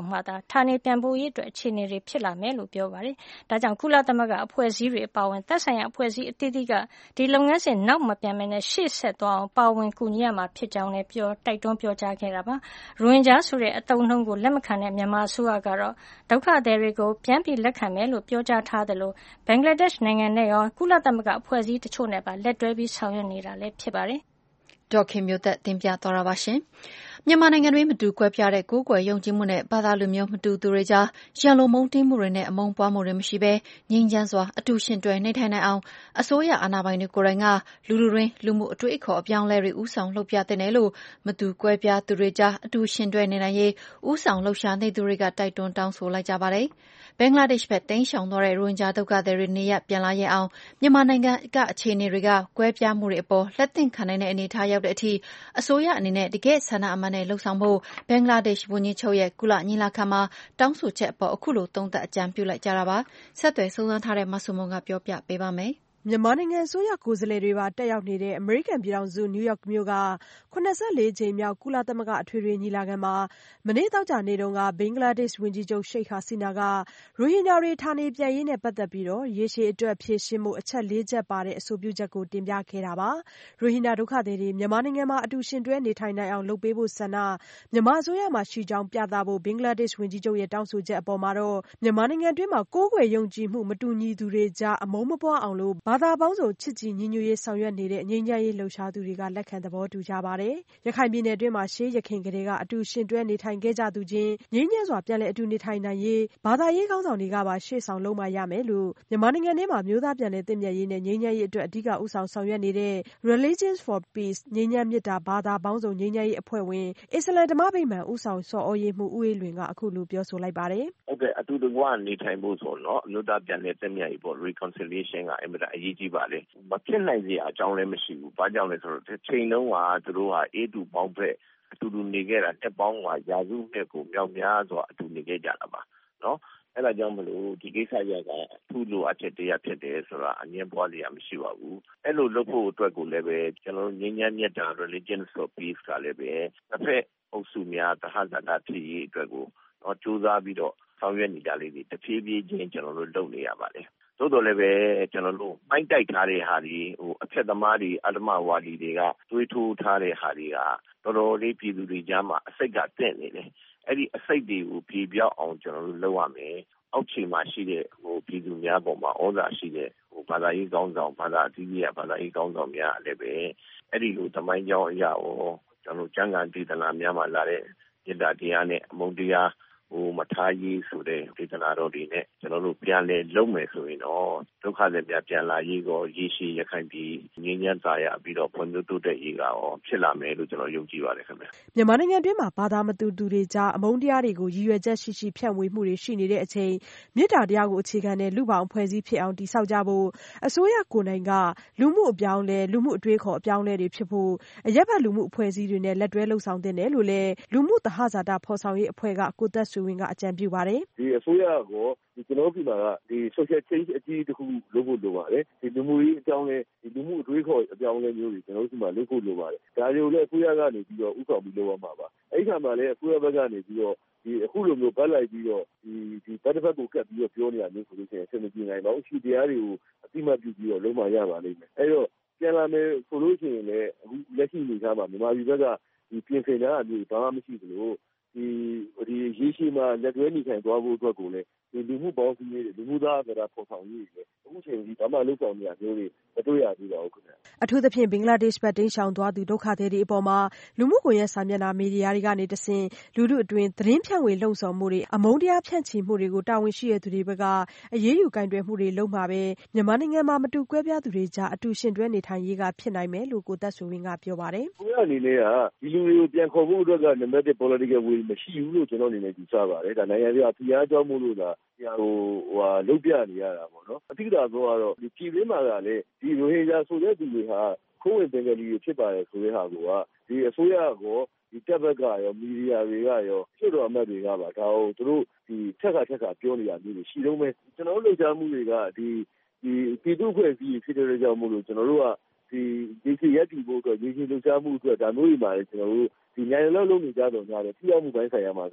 ရောက်မှသာဌာနေပြန်ပို့ရေးအတွက်အခြေအနေတွေဖြစ်လာမယ်လို့ပြောပါတယ်။ဒါကြောင့်ကုလသမဂ္ဂအဖွဲ့အစည်းတွေအပါအဝင်သက်ဆိုင်ရာအဖွဲ့အစည်းအသီးသီးကဒီလုပ်ငန်းစဉ်နောက်မပြန်ဘဲနဲ့ရှေ့ဆက်သွားအောင်ပါဝင်ကူညီရမှာဖြစ်ကြောင်းလည်းတိုက်တွန်းပြောကြားခဲ့တာပါ။ရိုဟင်ဂျာဆိုတဲ့အသုံးအနှုန်းကိုလက်မခံတဲ့မြန်မာအစိုးရကတော့ဒုက္ခသည်တွေကိုပြန်ပြီးလက်ခံမယ်လို့ပြောကြားထားသလိုဘင်္ဂလားဒေ့ရှ်နိုင်ငံနဲ့ရောကုလသမဂ္ဂအဖွဲ့အစည်းတချို့နဲ့ပါလက်တွဲပြီးဆောင်ရွက်နေတာလည်းဖြစ်ပါတယ်။ဒေါ်ခင်မျိုးသက်တင်ပြသွားတာပါရှင်။မြန်မာနိုင်ငံတွင်းမတူကွဲပြားတဲ့ကိုးကွယ်ယုံကြည်မှုနဲ့ဘာသာလူမျိုးမတူသူတွေကြားရန်လိုမုန်းတီးမှုတွေနဲ့အမုန်းပွားမှုတွေမရှိဘဲငြိမ်းချမ်းစွာအတူရှင်တွဲနေထိုင်နိုင်အောင်အစိုးရအာဏာပိုင်တွေကိုယ်တိုင်ကလူထုတွင်းလူမှုအတွေ့အခေါ်အပြောင်းအလဲတွေဦးဆောင်လှုပ်ပြတဲ့နယ်လို့မတူကွဲပြားသူတွေကြားအတူရှင်တွဲနေနိုင်ရေးဦးဆောင်လှုပ်ရှားနေသူတွေကတိုက်တွန်းတောင်းဆိုလိုက်ကြပါတယ်။ဘင်္ဂလားဒေ့ရှ်ဘက်တိမ်းရှောင်သွားတဲ့ရိုဟင်ဂျာဒုက္ခသည်တွေနေရပ်ပြန်လာရအောင်မြန်မာနိုင်ငံကအခြေအနေတွေကကွဲပြားမှုတွေအပေါ်လက်သင့်ခံနိုင်တဲ့အနေအထားရောက်တဲ့အထိအစိုးရအနေနဲ့တကယ့်ဆန္ဒအမှန်နဲ့လှုပ်ဆောင်ဖို့ဘင်္ဂလားဒေ့ရှ်ဝန်ကြီးချုပ်ရဲ့ကုလညီလာခံမှာတောင်းဆိုချက်အပေါ်အခုလိုသုံးသပ်အကြံပြုလိုက်ကြတာပါ။ဆက်သွယ်စုံစမ်းထားတဲ့မဆုမွန်ကပြောပြပေးပါမယ်။မြန်မာနိုင်ငံအစိုးရကိုယ်စားလှယ်တွေပါတက်ရောက်နေတဲ့အမေရိကန်ပြည်ထောင်စုနယူးယောက်မြို့က84ကြိမ်မြောက်ကုလသမဂ္ဂအထွေထွေညီလာခံမှာမနေ့သောကြာနေ့တုန်းကဘင်္ဂလားဒေ့ရှ်ဝန်ကြီးချုပ်ရှိတ်ဟာစီနာကရိုဟင်ဂျာတွေဌာနေပြန်ရေးနဲ့ပတ်သက်ပြီးရေရှည်အတွက်ဖြေရှင်းမှုအချက်၄ချက်ပါတဲ့အဆိုပြုချက်ကိုတင်ပြခဲ့တာပါ။ရိုဟင်ဂျာဒုက္ခသည်တွေမြန်မာနိုင်ငံမှာအတူရှင်တွဲနေထိုင်နိုင်အောင်လုပ်ပေးဖို့ဆန္ဒမြန်မာအစိုးရမှာရှိကြောင်းပြသဖို့ဘင်္ဂလားဒေ့ရှ်ဝန်ကြီးချုပ်ရဲ့တောင်းဆိုချက်အပေါ်မှာတော့မြန်မာနိုင်ငံတွင်းမှာကိုးကွယ်ယုံကြည်မှုမတူညီသူတွေကြားအမုန်းမပွားအောင်လို့ဘာသာပေါင်းစုံချစ်ကြည်ညီညွတ်ရေးဆောင်ရွက်နေတဲ့ငြိမ်းချမ်းရေးလှုပ်ရှားသူတွေကလက်ခံသဘောတူကြပါတယ်။ရခိုင်ပြည်နယ်တွင်းမှာရှေးယခင်ကတည်းကအတူရှင်တွဲနေထိုင်ခဲ့ကြသူချင်းငြိမ်းချမ်းစွာပြန်လည်အတူနေထိုင်နိုင်ရေးဘာသာရေးခေါင်းဆောင်တွေကပါရှေ့ဆောင်လုပ်မှရမယ်လို့မြန်မာနိုင်ငံထဲမှာမျိုးသားပြန်လည်သင့်မြတ်ရေးနဲ့ငြိမ်းချမ်းရေးအတွက်အဓိကဦးဆောင်ဆောင်ရွက်နေတဲ့ Religions for Peace ငြိမ်းချမ်းမေတ္တာဘာသာပေါင်းစုံငြိမ်းချမ်းရေးအဖွဲ့ဝင်အစ္စလာမ်ဓမ္မဗိမာန်ဦးဆောင်ဆော်ဩရေးမှူးဦးအေးလွင်ကအခုလိုပြောဆိုလိုက်ပါတယ်။ဟုတ်ကဲ့အတူတကွနေထိုင်ဖို့ဆိုတော့အမျိုးသားပြန်လည်သင့်မြတ်ရေးပေါ့ reconciliation ကအင်မတန်အရေးကြီးပါလေ။မဖြစ်နိုင်စရာအကြောင်းလည်းမရှိဘူး။ဘာကြောင့်လဲဆိုတော့ချိန်လုံးကသူတို့ဟာအေးတူပေါင်းဖက်အတူတူနေခဲ့တာတက်ပေါင်းကရာစုနှစ်ကိုမြောက်များစွာအတူနေခဲ့ကြတာပါနော်။အဲ့ဒါကြောင့်မလို့ဒီကိစ္စရပ်ကအထူးလိုအပ်ချက်တရားဖြစ်တယ်ဆိုတာအငြင်းပွားစရာမရှိပါဘူး။အဲ့လိုလုပ်ဖို့အတွက်ကိုလည်းပဲကျွန်တော်တို့ငြိမ်းချမ်းမြတ်တာ Religions for Peace ကလည်းပဲတစ်ဖက်အုပ်စုများသဟဇာတဖြစ်ရေးအတွက်ကိုကြိုးစားပြီးတော့ဆောင်ရွက်နေကြလေးတွေတဖြည်းဖြည်းချင်းကျွန်တော်တို့လုပ်နေရပါတယ်။သို့တော်လည်းပဲကျွန်တော်တို့မိုက်တိုက်ထားတဲ့ဟာဒီအဖက်သမားတွေအဓမ္မဝါဒီတွေကတွေးထိုးထားတဲ့ဟာတွေကတော်တော်လေးပြည်သူတွေကြားမှာအစိတ်ကတင့်နေတယ်။အဲ့ဒီအစိတ်တွေကိုပြေပြောက်အောင်ကျွန်တော်တို့လုပ်ရမယ်။အောက်ခြေမှာရှိတဲ့ပြည်သူများပေါ်မှာဩဇာရှိတဲ့ဘာသာရေးကောင်းဆောင်ဘာသာအသီးသီးဘာသာရေးကောင်းဆောင်များလည်းပဲအဲ့ဒီလိုသမိုင်းကြောင်းအရာကိုကျွန်တော်တို့ကျမ်းဂန်ဒေသနာများမှာလာတဲ့မေတ္တာတရားနဲ့အမုန်းတရားမထားရေးဆိုတဲ့ဒေသနာတော်တွေနဲ့ကျွန်တော်တို့ပြန်လဲလုပ်မယ်ဆိုရင်တော့ဒုက္ခသည်များပြန်လာရေးကိုရေရှည်ရခိုင်ပြည်ငြိမ်းချမ်းသာရပြီးတော့ဖွံ့ဖြိုးတိုးတက်ရေးကရောဖြစ်လာမယ်လို့ကျွန်တော်ယုံကြည်ပါတယ်ခင်ဗျ။မြန်မာနိုင်ငံတွင်းမှာဘာသာမတူသူတွေကြားအမုန်းတရားတွေကိုရည်ရွယ်ချက်ရှိရှိဖြန့်ဝေမှုတွေရှိနေတဲ့အချိန်မေတ္တာတရားကိုအခြေခံတဲ့လူ့ဘောင်အဖွဲ့အစည်းဖြစ်အောင်တည်ဆောက်ကြဖို့အစိုးရကိုယ်တိုင်ကလူမှုအပြောင်းလဲလူမှုအတွေးခေါ်အပြောင်းလဲတွေဖြစ်ဖို့အရက်ဘက်လူမှုအဖွဲ့အစည်းတွေနဲ့လက်တွဲလှုပ်ဆောင်သင့်တယ်လို့လည်းလူမှုသဟဇာတဖော်ဆောင်ရေးအဖွဲ့ကကိုသက်ဆွေဝင်းကအကြံပြုပါတယ်။ဒီအစိုးရကိုကျွန်တော်ပြည်မှာကဒီ social change အကြီးတစ်ခုလုပ်ဖို့လိုပါတယ်။ဒီလူမှုရေးအကြောင်းလဲဒီလူမှုအတွေးခေါ်အပြောင်းလဲမျိုးတွေကျွန်တော်တို့မှာလုပ်ဖို့လိုပါတယ်။ဒါတွေကိုလည်းအစိုးရကနေပြီးတော့ဥဆောင်ပြီးလုပ်ရမှာပါ။အဲ့ဒီခါမှာလည်းအစိုးရဘက်ကနေပြီးတော့ဒီအခုလိုမျိုးပတ်လိုက်ပြီးတော့ဒီဘက်တစ်ဖက်ကိုကပ်ပြီးတော့ပြောနေတာမျိုးဆိုလို့ရှိရင်အဆင်မပြေနိုင်ပါဘူး။ရှိတရားတွေကိုအတိမတ်ပြုပြီးတော့လုပ်မှရပါလိမ့်မယ်။အဲ့တော့ပြန်လာမယ်ဆိုလို့ရှိရင်လည်းအခုလက်ရှိအနေအထားမှာမြန်မာပြည်ဘက်ကဒီပြင်ဆင်တာအမျိုးဘာမှမရှိသလိုဒီရေရှည်မှာလက်တွဲနေထိုင်သွားဖို့အတွက်ကိုလည်းဒီလူမှုပေါင်းစည်းရေးလူမှုသားကဖော်ဆောင်ရေးတွေအခုချိန်ကြီးဘာမှလုပ်ဆောင်နေရမျိုးတွေမတွေ့ရသေးပါဘူးခင်ဗျ။အထူးသဖြင့်ဘင်္ဂလားဒေ့ရှ်ဘက်တိမ်းရှောင်သွားသူဒုက္ခသည်တွေအပေါ်မှာလူမှုကွန်ရက်စာမျက်နှာမီဒီယာတွေကနေတဆင့်လူထုအတွင်းသတင်းဖြန့်ဝေလှုံ့ဆော်မှုတွေအမုန်းတရားဖြန့်ချီမှုတွေကိုတာဝန်ရှိတဲ့သူတွေဘက်ကအရေးယူကင်တွယ်မှုတွေလုပ်မှာပဲမြန်မာနိုင်ငံမှာမတူကွဲပြားသူတွေကြားအတူရှင်တွဲနေထိုင်ရေးကဖြစ်နိုင်မယ်လို့ကိုသက်ဆွေဝင်းကပြောပါတယ်။ကိုယ်အနေနဲ့ကဒီလူတွေကိုပြန်ခေါ်ဖို့အတွက်ကနံပါတ်1 political will မရှိဘူးလို့ကျွန်တော်အနေနဲ့ယူဆပါတယ်။ဒါနိုင်ငံရေးဖိအားကြောင့်မို့လို့လားလုတ်ပြနေရတာပေါ့နော်။အတိအကျတော့ကတော့ဒီပြည်တွင်းမှာကလည်းဒီရိုဟင်ဂျာဆိုတဲ့သူတွေဟာခိုးဝင်ဘင်္ဂလီတွေဖြစ်ပါတယ်ဆိုတဲ့ဟာကဒီအစိုးရကောဒီတပ်ဘက်ကရောမီဒီယာတွေကရောဖြစ်တော်အမတ်တွေကပါဒါကိုသူတို့ဒီထက်ကပြောနေတာမျိုးတွေရှိတော့မယ်ကျွန်တော်တို့လှုပ်ရှားမှုတွေကဒီပြည်သူ့ဖွဲ့စည်းဖြစ်တဲ့ကြောင့်မို့လို့ကျွန်တော်တို့ကဒီဒီရက်တီဖို့အတွက်ဒီလှုပ်ရှားမှုအတွက်ဒါမျိုးတွေမှာလည်းကျွန်တော်တို့ဒီနိုင်ငံလုံးလုံးနေကြတော့ညာတယ်ထိရောက်မှုပိုင်းဆိုင်ရာမှာက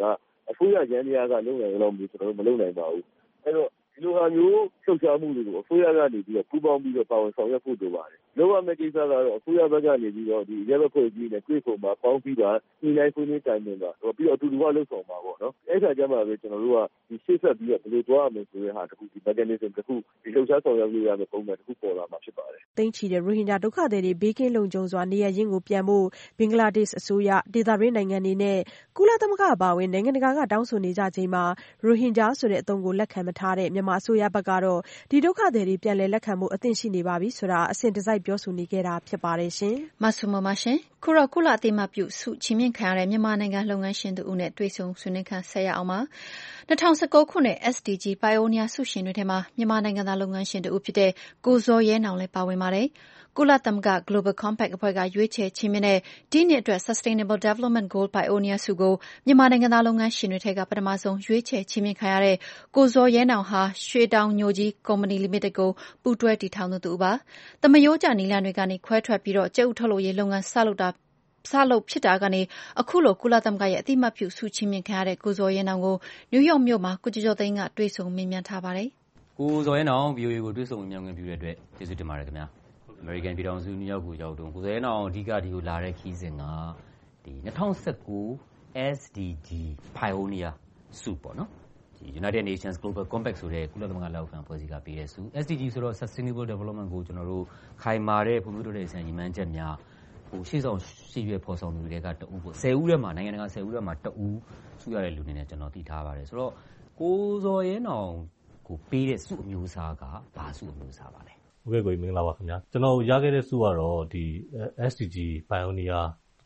အစိုးရရန်တရားကလုပ်နိုင်လို့မျိုးကျွန်တော်တို့မလုပ်နိုင်ပါဘူးအဲ့တော့ဒီလိုဟာမျိုးလှုပ်ရှားမှုတွေကိုအစိုးရကနေပြီးတော့ပူးပေါင်းပြီးတော့ပါဝင်ဆောင်ရွက်ဖို့လိုပါတယ်လုပ်ရမယ့်ကိစ္စကတော့အစိုးရဘက်ကနေပြီးတော့ဒီရဲဘက်ဖွဲ့ကြီးနဲ့တွေ့ဆုံမှာပေါင်းပြီးတာဒီတိုင်းဆွေးနွေးတိုင်ပင်တာပြီးတော့အတူတူကလှုပ်ဆောင်မှာပေါ့နော်အဲ့ခါကျမှပဲကျွန်တော်တို့ကဒီရှေ့ဆက်ပြီးတော့ဘယ်လိုသွားရမလဲဆိုတဲ့ဟာတခုဒီ mechanism တခုဒီလှုပ်ရှားဆောင်ရွက်လို့ရမယ့်ပုံစံတခုပေါ်လာမှာဖြစ်ပါတယ်သိန်းချီတဲ့ရိုဟင်ဂျာဒုက္ခသည်တွေဘေးကင်းလုံခြုံစွာနေရပ်ရင်းကိုပြန်ဖို့ဘင်္ဂလားဒေ့ရှ်အစိုးရဒေသတွင်းနိုင်ငံတွေနဲ့ကုလသမဂ္ဂအပါအဝင်နိုင်ငံတကာကတောင်းဆိုနေကြချိန်မှာရိုဟင်ဂျာဆိုတဲ့အသုံးကိုလက်ခံမထားတဲ့မြန်မာအစိုးရဘက်ကတော့ဒီဒုက္ခသည်တွေပြန်လည်လက်ခံမှုအသင့်ရှိနေပါပြီဆိုတာအစဉ်တစိုက်ပြောဆိုနေခဲ့တာဖြစ်ပါတယ်ရှင်မဆုမမရှင်ခုတော့ကုလအသိအမှတ်ပြုဆုချီးမြှင့်ခံရတဲ့မြန်မာနိုင်ငံလုပ်ငန်းရှင်တို့နဲ့တွေ့ဆုံဆွေးနွေးခန်းဆက်ရအောင်ပါ2019ခုနှစ် SDG Pioneer ဆုရှင်တွေထဲမှာမြန်မာနိုင်ငံသားလုပ်ငန်းရှင်တို့ဖြစ်တဲ့ကိုဇော်ရဲနောင်လည်းပါဝင်ပါတယ်ကုလသမဂ္ဂ Global Compact အဖွဲ့ကရွေးချယ်ချီးမြှင့်တဲ့ဒီနှစ်အတွက် Sustainable Development Goal Pioneer ဆုကိုမြန်မာနိုင်ငံသားလုပ်ငန်းရှင်တွေထက်ကပထမဆုံးရွေးချယ်ချီးမြှင့်ခံရတဲ့ကိုဇော်ရဲနောင်ဟာရွှေတောင်ညိုကြီးကုမ္ပဏီလိမိတက်ကိုပူးတွဲတည်ထောင်သူပါ။သမယိုးကျနည်းလမ်းတွေကနေခွဲထွက်ပြီးတော့ကြက်ဥထုတ်လုပ်ရေးလုပ်ငန်းစလုပ်ဖြစ်တာကနေအခုလိုကုလသမဂ္ဂရဲ့အသိအမှတ်ပြုဆုချီးမြှင့်ခံရတဲ့ကိုဇော်ရဲနောင်ကိုနယူးယောက်မြို့မှာကိုကျော်ကျော်သိန်းကတွေ့ဆုံမေးမြန်းထားပါတယ်။ကိုဇော်ရဲနောင် VOA ကိုတွေ့ဆုံမေးမြန်းခွင့်ပြုတဲ့အတွက်ကျေးဇူးတင်ပါတယ်ခင်ဗျာ။ American ပြည်ထောင်စုနယူးယောက်ကိုရောက်တော့ကိုဇော်ရဲနောင်အဓိကဒီကိုလာတဲ့ခီးစဉ်ကဒီ2019 SDG Pioneer ဆုပေါ့နော်ဒီ United Nations Global Compact ဆိုတဲ့ကုလသမဂ္ဂလက်အောက်ခံအဖွဲ့အစည်းကပေးတဲ့ဆု SDG ဆိုတော့ Sustainable Development ကိုကျွန်တော်တို့ခိုင်မာတဲ့ဖွံ့ဖြိုးတိုးတက်ရေးဆိုင်ရာရည်မှန်းချက်များဟိုရှေ့ဆောင်ရှေ့ရွယ်ဖော်ဆောင်သူတွေကတအူးပေါ့10ဦးထဲမှာနိုင်ငံတကာ10ဦးထဲမှာတအူးဆုရတဲ့လူတွေနဲ့ကျွန်တော်သိထားပါတယ်ဆိုတော့ကိုဇော်ရဲနောင်ကိုပေးတဲ့ဆုအမျိုးအစားကဘာဆုအမျိုးအစားပါလဲဟုတ်ကဲ့ကိုမင်္ဂလာပါခင်ဗျာကျွန်တော်ရခဲ့တဲ့ဆုကတော့ဒီ SDG Pioneer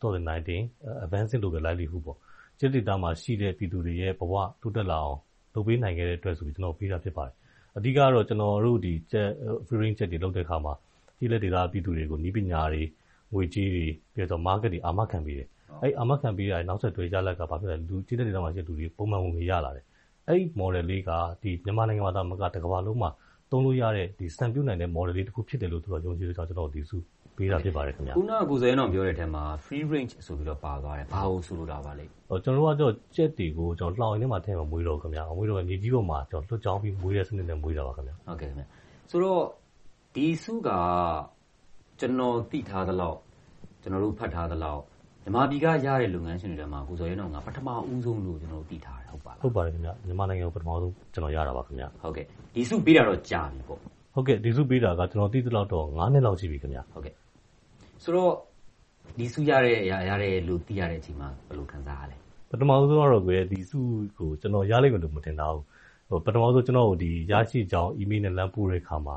2019 Advancing Local Livelihood ပေါ့จิตတိတာမှာရှိတဲ့ပြည်သူတွေရဲ့ဘဝတိုးတက်လာအောင်လုပ်ပေးနိုင်ခဲ့တဲ့အတွက်ဆိုပြီးကျွန်တော်ပေးတာဖြစ်ပါတယ်အဓိကတော့ကျွန်တော်တို့ဒီfearing check တွေလုပ်တဲ့အခါမှာဒီလက်ဒေတာပြည်သူတွေကိုနည်းပညာတွေငွေကြေးတွေပြီးတော့ market တွေအာမခံပေးတယ်အဲ့အာမခံပေးရတဲ့နောက်ဆက်တွဲရလဒ်ကဘာဖြစ်လဲလူจิตတိတာမှာရှိတဲ့လူတွေပုံမှန်ဝင်ငွေရလာတယ်အဲ့ model လေးကဒီမြန်မာနိုင်ငံမှာဒါမှမကတစ်ကမ္ဘာလုံးမှာသုံးလို့ရတဲ့ဒီစံပြုနိုင်တဲ့ model လေးတစ်ခုဖြစ်တယ်လို့သူတို့ယုံကြည်လို့ကျွန်တော်ဒီစုပေးတာဖြစ်ပါတယ်ခင်ဗျာခုနကကိုဇော်ရဲနောင်ပြောတဲ့အထက်မှာ free range ဆိုပြီးတော့ပါသွားတယ်ဘာလို့ဆိုလိုတာပါလဲကျွန်တော်ကတော့ကြက်တွေကိုကျွန်တော်လှောင်ရင်းထဲမှာထည့်မှမွေးတော့ခင်ဗျာမွေးတော့မြေကြီးပေါ်မှာကျွန်တော်လွှတ်ချောင်းပြီးမွေးတဲ့စနစ်နဲ့မွေးတာပါခင်ဗျာဟုတ်ကဲ့ခင်ဗျာဆိုတော့ဒီစုကကျွန်တော်သိထားသလောက်ကျွန်တော်တို့ဖတ်ထားသလောက်မြန်မာပြည်ကရတဲ့လုပ်ငန်းရှင်တွေထဲမှာကိုဇော်ရဲနောင်ကပထမဦးဆုံးလို့ကျွန်တော်သိထားတယ်ဟုတ်ပါလားဟုတ်ပါတယ်ခင်ဗျာမြန်မာနိုင်ငံကိုပထမဆုံးကျွန်တော်ရတာပါခင်ဗျာဟုတ်ကဲ့ဒီစုပေးတာတော့ကြာပြီပေါ့ဟုတ်ကဲ့ဒီစုပေးတာကကျွန်တော်သိသလောက်တော့9နှစ်လောက်ရှိပြီခင်ဗျာဟုတ်ကဲ့ဆိုတော့ဒီစုရတဲ့လို့သိရတဲ့အချိန်မှာဘယ်လိုခံစားရလဲပထမဆုံးတော့ကိုဒီစုကိုကျွန်တော်ရလိမ့်မယ်လို့မထင်တာဘူးပထမဆုံးကျွန်တော်ဒီရရှိကြောင်း email နဲ့လမ်းပို့တဲ့အခါမှာ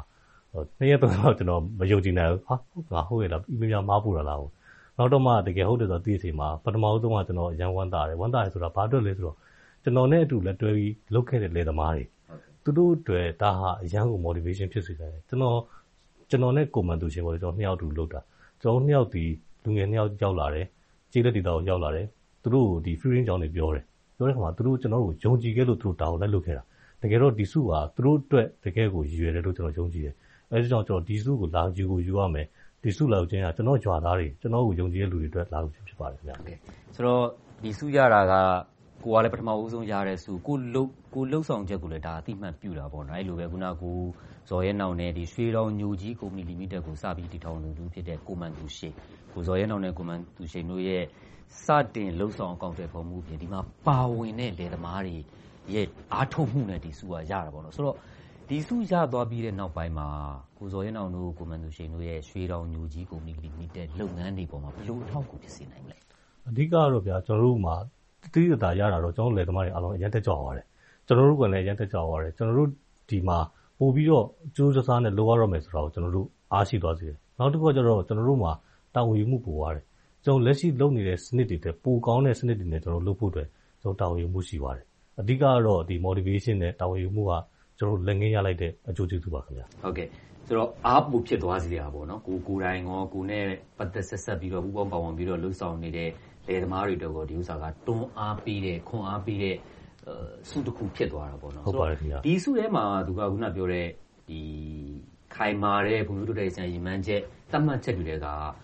2ရက်3ရက်ကျွန်တော်မယုံကြည်နိုင်ဘူးဟာငါဟုတ်ရဲ့လား email များမှားပို့တာလားနောက်တော့မှတကယ်ဟုတ်တယ်ဆိုတော့သိတဲ့အချိန်မှာပထမဆုံးကကျွန်တော်ရန်ဝမ်းတာတယ်ဆိုတာဘာအတွက်လဲဆိုတော့ကျွန်တော်နဲ့အတူလက်တွဲပြီးလုပ်ခဲ့တဲ့လယ်သမားတွေသူတို့အတွက်ဒါဟာအရန်ကို motivation ဖြစ်စေတယ်ကျွန်တော်နဲ့ကိုမန်သူရှင်ပေါ့ကျွန်တော်2ယောက်တူလုပ်တာကျွန်တော်2ယောက်ဒီလူငယ်2ယောက်ရောက်လာတယ်ကျေးလက်ဒေတာကိုရောက်လာတယ်သူတို့ဒီ feeling ကြောင့်နေပြောတဲ့ခါမှာသူတို့ကျွန်တော်တို့ယုံကြည်ခဲ့လို့သူတို့တာကိုလက်လုပ်ခဲ့တာတကယ်တော့ဒီစုကသူတို့အတွက်တကယ်ကိုရည်ရွယ်တယ်လို့ကျွန်တော်ယုံကြည်တယ်အဲဒီကြောင့်ကျွန်တော်ဒီစုကိုလာယူရမယ်ဒီစုလာခြင်းကကျွန်တော်ကြွားသားတွေကျွန်တော်ကိုယုံကြည်တဲ့လူတွေအတွက်လာလို့ဖြစ်ပါတယ်ခင်ဗျာဟုတ်ကဲ့ဆိုတော့ဒီစုရတာကကိုကလည်းပထမဦးဆုံးရတဲ့စုကိုလှုပ်ဆောင်ချက်ကိုလည်းဒါအတိမှတ်ပြုတာပေါ့နော်အဲ့လိုပဲခုနကကိုဇော်ရဲနောင်နဲ့ဒီရွှေတောင်ညိုကြီးကုမ္ပဏီလီမိတက်ကိုစပြီးတည်ထောင်သူဖြစ်တဲ့ကိုမန်သူရှိကိုဇော်ရဲနောင်နဲ့ကိုမန်သူရှိတို့ရဲ့စတင်လှုပ်ဆောင်အကောင့်တွေပေါ်မှုပြင်ဒီမှာပါဝင်တဲ့လယ်သမားတွေရဲ့အားထုတ်မှုနဲ့ဒီစုကရတာပေါ့နော်ဆိုတော့ဒီစုရသွားပြီးတဲ့နောက်ပိုင်းမှာကိုဇော်ရဲနောင်တို့ကိုမန်သူရှိတို့ရဲ့ရွှေတောင်ညိုကြီးကုမ္ပဏီလီမိတက်လုပ်ငန်းတွေပေါ်မှာဘယ်လိုအထောက်အကူဖြစ်စေနိုင်မလဲအဓိကတော့ဗျာကျွန်တော်တို့မှာတိတိကျကျရတာတော့ကျွန်တော်လယ်သမားတွေအားလုံးအရင်တက်ကြွသွားတယ်ကျွန်တော်တို့ကလည်းအရင်တက်ကြွသွားတယ်ကျွန်တော်တို့ဒီမှာပို့ပြီးတော့ကျိုးစားနဲ့လိုရတော့မယ်ဆိုတော့ကျွန်တော်တို့အားရှိသွားစေတယ်နောက်တစ်ခုကကျတော့ကျွန်တော်တို့မှာတာဝန်ယူမှုပိုသွားတယ်ကျွန်တော်လက်ရှိလုပ်နေတဲ့စနစ်တွေတဲ့ပိုကောင်းတဲ့စနစ်တွေနဲ့ကျွန်တော်လုပ်ဖို့အတွက်ကျွန်တော်တာဝန်ယူမှုရှိပါတယ်အဓိကကတော့ဒီ motivation နဲ့တာဝန်ယူမှုကကျွန်တော်လက်ငင်းရလိုက်တဲ့အကျိုးကျေးဇူးပါခင်ဗျာဟုတ်ကဲ့ဆိုတော့အားပိုဖြစ်သွားစေရပါပေါ့နော်ကိုတိုင်းရောကိုနဲ့ပတ်သက်ဆက်ပြီးတော့ပူပေါင်းပါဝင်ပြီးတော့လှုပ်ဆောင်နေတဲ့လယ်သမားတွေတော့ဒီဥစ္စာကတွန်းအားပေးတဲ့ခွန်အားပေးတဲ့စုတစ်ခုဖြစ်သွားတာပေါ့နော်ဟုတ်ပါတယ်ခင်ဗျာဒီစုထဲမှာသူကခုနပြောတဲ့ဒီခိုင်မာတဲ့ဘုံမျိုးတိုးတက်ရေးဆိုင်ရည်မှန်းချက်သတ်မှတ်ချက်တွေက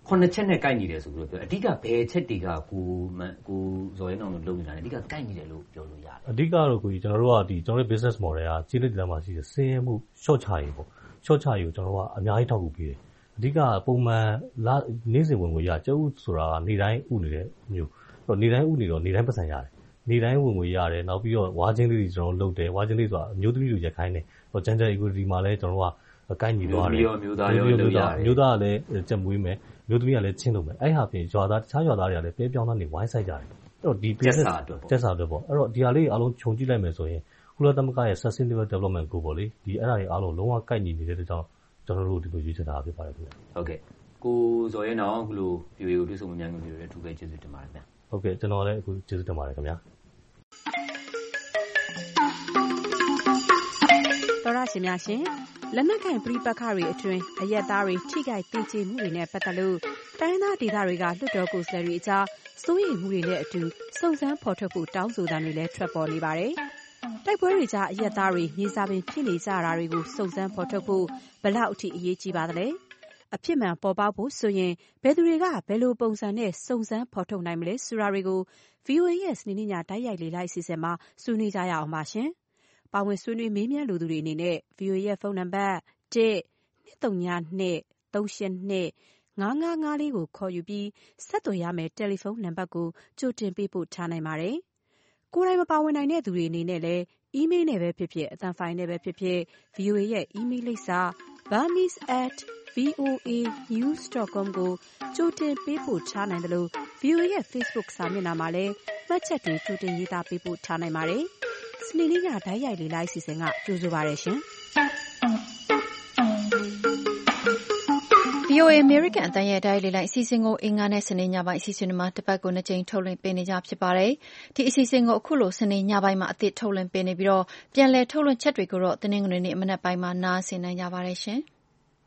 9ချက်နဲ့ကိုက်ညီတယ်ဆိုပြီးတော့ပြောအဓိကဘယ်ချက်တွေကကိုဇော်ရဲနောင်တို့လုပ်နေတာလဲအဓိကကိုက်ညီတယ်လို့ပြောလို့ရတယ်အဓိကတော့ကိုကြီးကျွန်တော်တို့ကကျွန်တော်တို့ business model ကကြီးလေးဒီမှာရှိတယ်စင်းရဲမှု short ချရေးပေါ့ short ချရေးကိုကျွန်တော်တို့ကအများကြီးထောက်ကူပေးတယ်အဓိကပုံမှန်နေ့စဉ်ဝင်ငွေရကျုပ်ဆိုတာကနေတိုင်းဥနေတဲ့မျိုးနေတိုင်းဥနေတော့နေတိုင်းပတ်စံရတယ်နေတိုင်းဝင်ငွေရတယ်နောက်ပြီးတော့ဝါချင်းလေးတွေကျွန်တော်လုပ်တယ်ဝါချင်းလေးဆိုတာအမျိုးသမီးတွေရက်ခိုင်းတယ်ဟိုကျန်းကျန်း equity မှာလည်းကျွန်တော်တို့ကကိုက်ညီသွားတယ်မျိုးသားကလည်းကြက်မွေးမယ်မျိုးသမီးကလည်းချင်းလုပ်မယ်အဲ့ဟာပြင်ရွာသားတခြားရွာသားတွေကလည်းပဲပြောင်းသားနေဝိုင်းဆိုင်ကြတယ်အဲ့တော့ဒီ business ကျက်စာအတွက်ပေါ့အဲ့တော့ဒီဟာလေးအားလုံးခြုံကြည့်လိုက်မယ်ဆိုရင်ကုလသမဂ္ဂရဲ့ sustainable development goal ပေါ့လေဒီအဲ့ဒါတွေအားလုံးလုံးဝကိုက်ညီနေတဲ့အတွက်ကြောင့်ကျွန်တော်တို့ဒီလိုရွေးချယ်တာဖြစ်ပါတယ်ခင်ဗျဟုတ်ကဲ့ကိုဇော်ရဲနောင်အခုလို video ကိုတွေ့ဆုံမြန်မြန်ပြီးတော့အထူးပဲကျေးဇူးတင်ပါတယ်ခင်ဗျဟုတ်ကဲ့ကျွန်တော်လည်းအခုကျေးဇူးတင်ပါတယ်ခင်ဗျာတော်ရရှင်များရှင်လက်နက်ကိုင်ပြည်ပခါတွေအတွင်းအရက်သားတွေထိခိုက်ဒေကျေမှုတွေနဲ့ပတ်သက်လို့တိုင်းသားဒေသတွေကလွှတ်တော်ကိုယ်စားလှယ်တွေအကြားစိုးရိမ်မှုတွေနဲ့အတူစုံစမ်းဖော်ထုတ်ဖို့တောင်းဆိုတာတွေလည်းထွက်ပေါ်နေပါတယ်။တိုက်ပွဲတွေကြားအရက်သားတွေမြေစာပင်ဖြစ်နေကြတာတွေကိုစုံစမ်းဖော်ထုတ်ဖို့ဘလောက်အထိအရေးကြီးပါသလဲ။အဖြစ်မှန်ပေါ်ပေါက်ဖို့ဆိုရင်ဘယ်သူတွေကဘယ်လိုပုံစံနဲ့စုံစမ်းဖော်ထုတ်နိုင်မလဲဆိုတာတွေကို VOA ရဲ့စနေနေ့ညတိုက်ရိုက်လေ့လာအစီအစဉ်မှာဆွေးနွေးကြရအောင်ပါရှင်။ပါဝင်ဆွေးနွေးမေးမြန်းလိုသူတွေအနေနဲ့ VOA ရဲ့ဖုန်းနံပါတ် 1-232-382-5554 ကိုခေါ်ယူပြီးဆက်သွယ်ရမယ့်တယ်လီဖုန်းနံပါတ်ကိုကြိုတင်ပေးပို့ထားနိုင်ပါတယ်။ကိုယ်တိုင်မပါဝင်နိုင်တဲ့သူတွေအနေနဲ့လည်း email နဲ့ပဲဖြစ်ဖြစ်အသံဖိုင်နဲ့ပဲဖြစ်ဖြစ် VOA ရဲ့ email လိပ်စာ burmese@voanews.com ကိုကြိုတင်ပေးပို့ထားနိုင်တယ်လို့ VOA ရဲ့ Facebook စာမျက်နှာမှာလည်းမှတ်ချက်တွေကြိုတင်ရေးသားပေးပို့ထားနိုင်ပါတယ်။စနေနေ့ညဓာတ်ရိုက်လေ့လာအစီအစဉ်ကကြိုဆိုပါရရှင်။ VOA American အသံရဲ့ဓာတ်ရိုက်လေ့လာအစီအစဉ်ကိုအင်္ဂါနဲ့စနေညပိုင်းအစီအစဉ်တွေမှာတစ်ပတ်ကို2ကြိမ်ထုတ်လွှင့်ပေးနေကြဖြစ်ပါတယ်။ဒီအစီအစဉ်ကိုအခုလိုစနေညပိုင်းမှာအသစ်ထုတ်လွှင့်ပေးနေပြီးတော့ပြန်လည်ထုတ်လွှင့်ချက်တွေကိုတော့တနင်္ဂနွေနေ့မနက်ပိုင်းမှာနားဆင်နိုင်ကြပါတယ်ရှင်။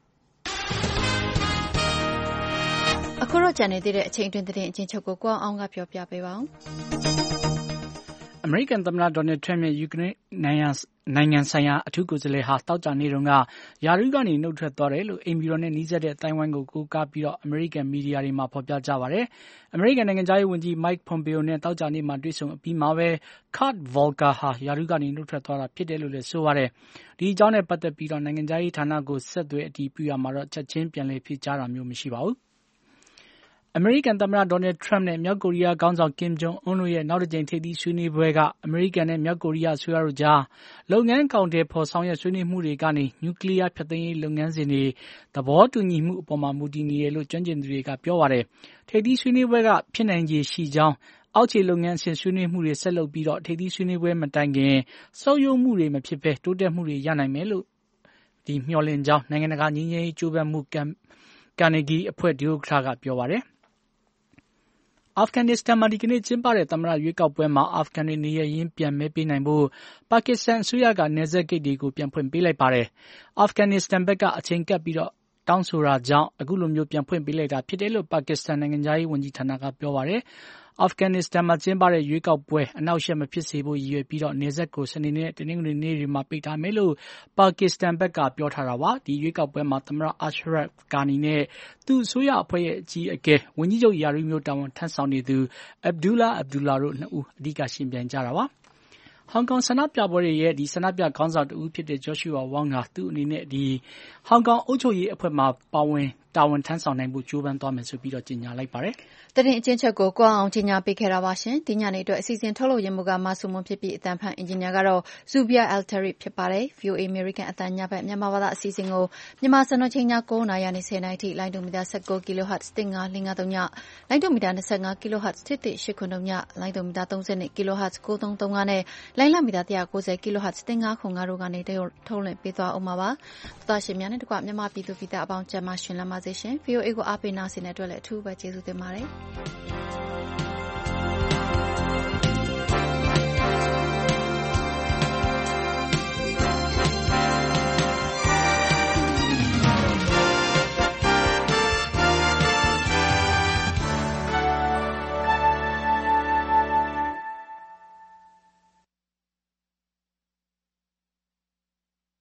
အခုတော့ကြံနေသေးတဲ့အချိန်အတွင်းသတင်းအချင်းချုပ်ကိုကိုအောင်ကပြောပြပေးပါဦး။အမေရိကန်သမ္မတဒေါ်နယ်ထရမ့်ရဲ့ယူကရိန်းနိုင်ငံဆိုင်ရာအထူးကိုယ်စားလှယ်ဟာသောကြာနေ့တုန်းကရာထူးကနေနှုတ်ထွက်သွားတယ်လို့အိမ်ဖြူတော်နဲ့နီးစပ်တဲ့အတိုင်းဝိုင်းကိုကိုးကားပြီးတော့အမေရိကန်မီဒီယာတွေမှာဖော်ပြကြပါတယ်။အမေရိကန်နိုင်ငံသားရေးဝန်ကြီး Mike Pompeo နဲ့သောကြာနေ့မှာတွေ့ဆုံအပြီးမှာပဲ Kurt Volker ဟာရာထူးကနေနှုတ်ထွက်သွားတာဖြစ်တယ်လို့လည်းဆိုပါတယ်။ဒီအကြောင်းနဲ့ပတ်သက်ပြီးတော့နိုင်ငံသားရေးဌာနကိုဆက်သွယ်အတည်ပြုရမှာတော့ချက်ချင်းပြန်လည်ဖြေကြားတာမျိုးမရှိပါဘူး။အမေရိကန်သမ္မတဒေါ်နယ်ထရမ့်နဲ့မြောက်ကိုရီးယားခေါင်းဆောင်ကင်ဂျုံအွန်းတို့ရဲ့နောက်တစ်ကြိမ်ထိပ်သီးဆွေးနွေးပွဲကအမေရိကန်နဲ့မြောက်ကိုရီးယားအစိုးရတို့ကြားလုပ်ငန်းအကောင်အထည်ဖော်ဆောင်ရွက်ဆွေးနွေးမှုတွေကနေနျူကလီးယားဖျက်သိမ်းရေးလုပ်ငန်းစဉ်တွေသဘောတူညီမှုအပေါ်မှာမူတည်နေတယ်လို့ကျွမ်းကျင်သူတွေကပြောပါတယ်။ထိပ်သီးဆွေးနွေးပွဲကဖြစ်နိုင်ခြေရှိကြောင်းအောက်ခြေလုပ်ငန်းအဆင့်ဆွေးနွေးမှုတွေဆက်လုပ်ပြီးတော့ထိပ်သီးဆွေးနွေးပွဲမတိုင်ခင်ဆုတ်ယုတ်မှုတွေမဖြစ်ဘဲတိုးတက်မှုတွေရနိုင်မယ်လို့မျှော်လင့်ကြောင်းနိုင်ငံတကာငြိမ်းချမ်းရေးကြိုးပမ်းမှုကာနေဂီအဖွဲ့ဒုဥက္ကဋ္ဌကပြောပါတယ်။အာဖဂန်နစ္စတန်မှာဒီကနေ့ကျင်းပတဲ့သမ္မတရွေးကောက်ပွဲမှာအာဖဂန်တွေနေရပ်ရင်းပြန်မဲပေးနိုင်ဖို့ပါကစ္စတန်အစိုးရကနယ်စပ်ဂိတ်တွေကိုပြန်ဖွင့်ပေးလိုက်ပါတယ်။အာဖဂန်နစ္စတန်ဘက်ကအချိန်ကပ်ပြီးတော့တောင်းဆိုတာကြောင့်အခုလိုမျိုးပြန်ဖွင့်ပေးလိုက်တာဖြစ်တယ်လို့ပါကစ္စတန်နိုင်ငံသားရေးဝန်ကြီးဌာနကပြောပါတယ်။အာဖဂန်နစ္စတန်မှာကျင်းပတဲ့ရွေးကောက်ပွဲအနောက်ရှက်မဖြစ်စေဖို့ရည်ရွယ်ပြီးတော့နယ်စပ်ကိုစနေနေ့နဲ့တနင်္ဂနွေနေ့တွေမှာပိတ်ထားမယ်လို့ပါကစ္စတန်ဘက်ကပြောထားတာပါ။ဒီရွေးကောက်ပွဲမှာသမ္မတအာရှရတ်ကာနီနဲ့သူ့အစိုးရအဖွဲ့ရဲ့အကြီးအကဲဝန်ကြီးချုပ်ယာရီမျိုးတာဝန်ထမ်းဆောင်နေသူအဗ်ဒူလာတို့နှစ်ဦးအဓိကရှင်ပြိုင်ကြတာပါ။ဟောင်ကောင်ဆန္ဒပြပွဲတွေရဲ့ဆန္ဒပြခေါင်းဆောင်တဦးဖြစ်တဲ့ Joshua Wong ကသူ့အနေနဲ့ဟောင်ကောင်အုပ်ချုပ်ရေးအဖွဲ့မှာတာဝန်ထမ်းဆောင်နိုင်ဖို့ကြိုးပမ်းသွားမယ်ဆိုပြီးတော့ကြေညာလိုက်ပါတယ်။သတင်းအချင်းချုပ်ကိုကိုအောင်ကြေညာပေးခဲ့တာပါရှင်။ဒီညနေအတွက်အစီအစဉ်ထုတ်လုပ်ရမှုကမဆုမွန်ဖြစ်ပြီးအတန်ဖန်အင်ဂျင်နီယာကတော့ Zubia Alteri ဖြစ်ပါတယ်။ VOA American အတန်ညဘက်မြန်မာဘာသာအစီအစဉ်ကိုမြန်မာစံတော်ချိန်ည9:00နာရီနဲ့10:00နာရီထိလိုင်းဒိုမီတာ19 kHz 15553ညလိုင်းဒိုမီတာ25 kHz 11893ညလိုင်းဒိုမီတာ32 kHz 9335နဲ့လိုင်းလမီတာ190 kHz 1505တို့ကနေထုတ်လွှင့်ပေးသွားအောင်ပါ။သောရှင်များနဲ့တကွမြန်မာပြည်သူပြည်သားအပေါင်းကျမ်းမာရှင်လမ်းပါစေရှင်။ VOA ကိုအားပေးနာဆင်တဲ့အတွက်လည်းအထူးပဲကျေးဇူးတင်ပါတယ်။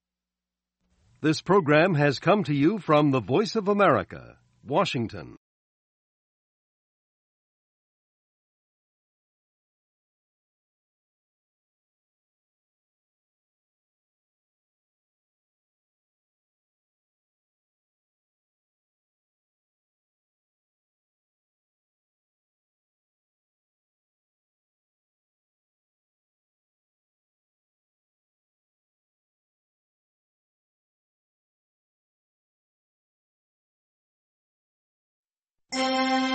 This program has come to you from the Voice of America, Washington. ။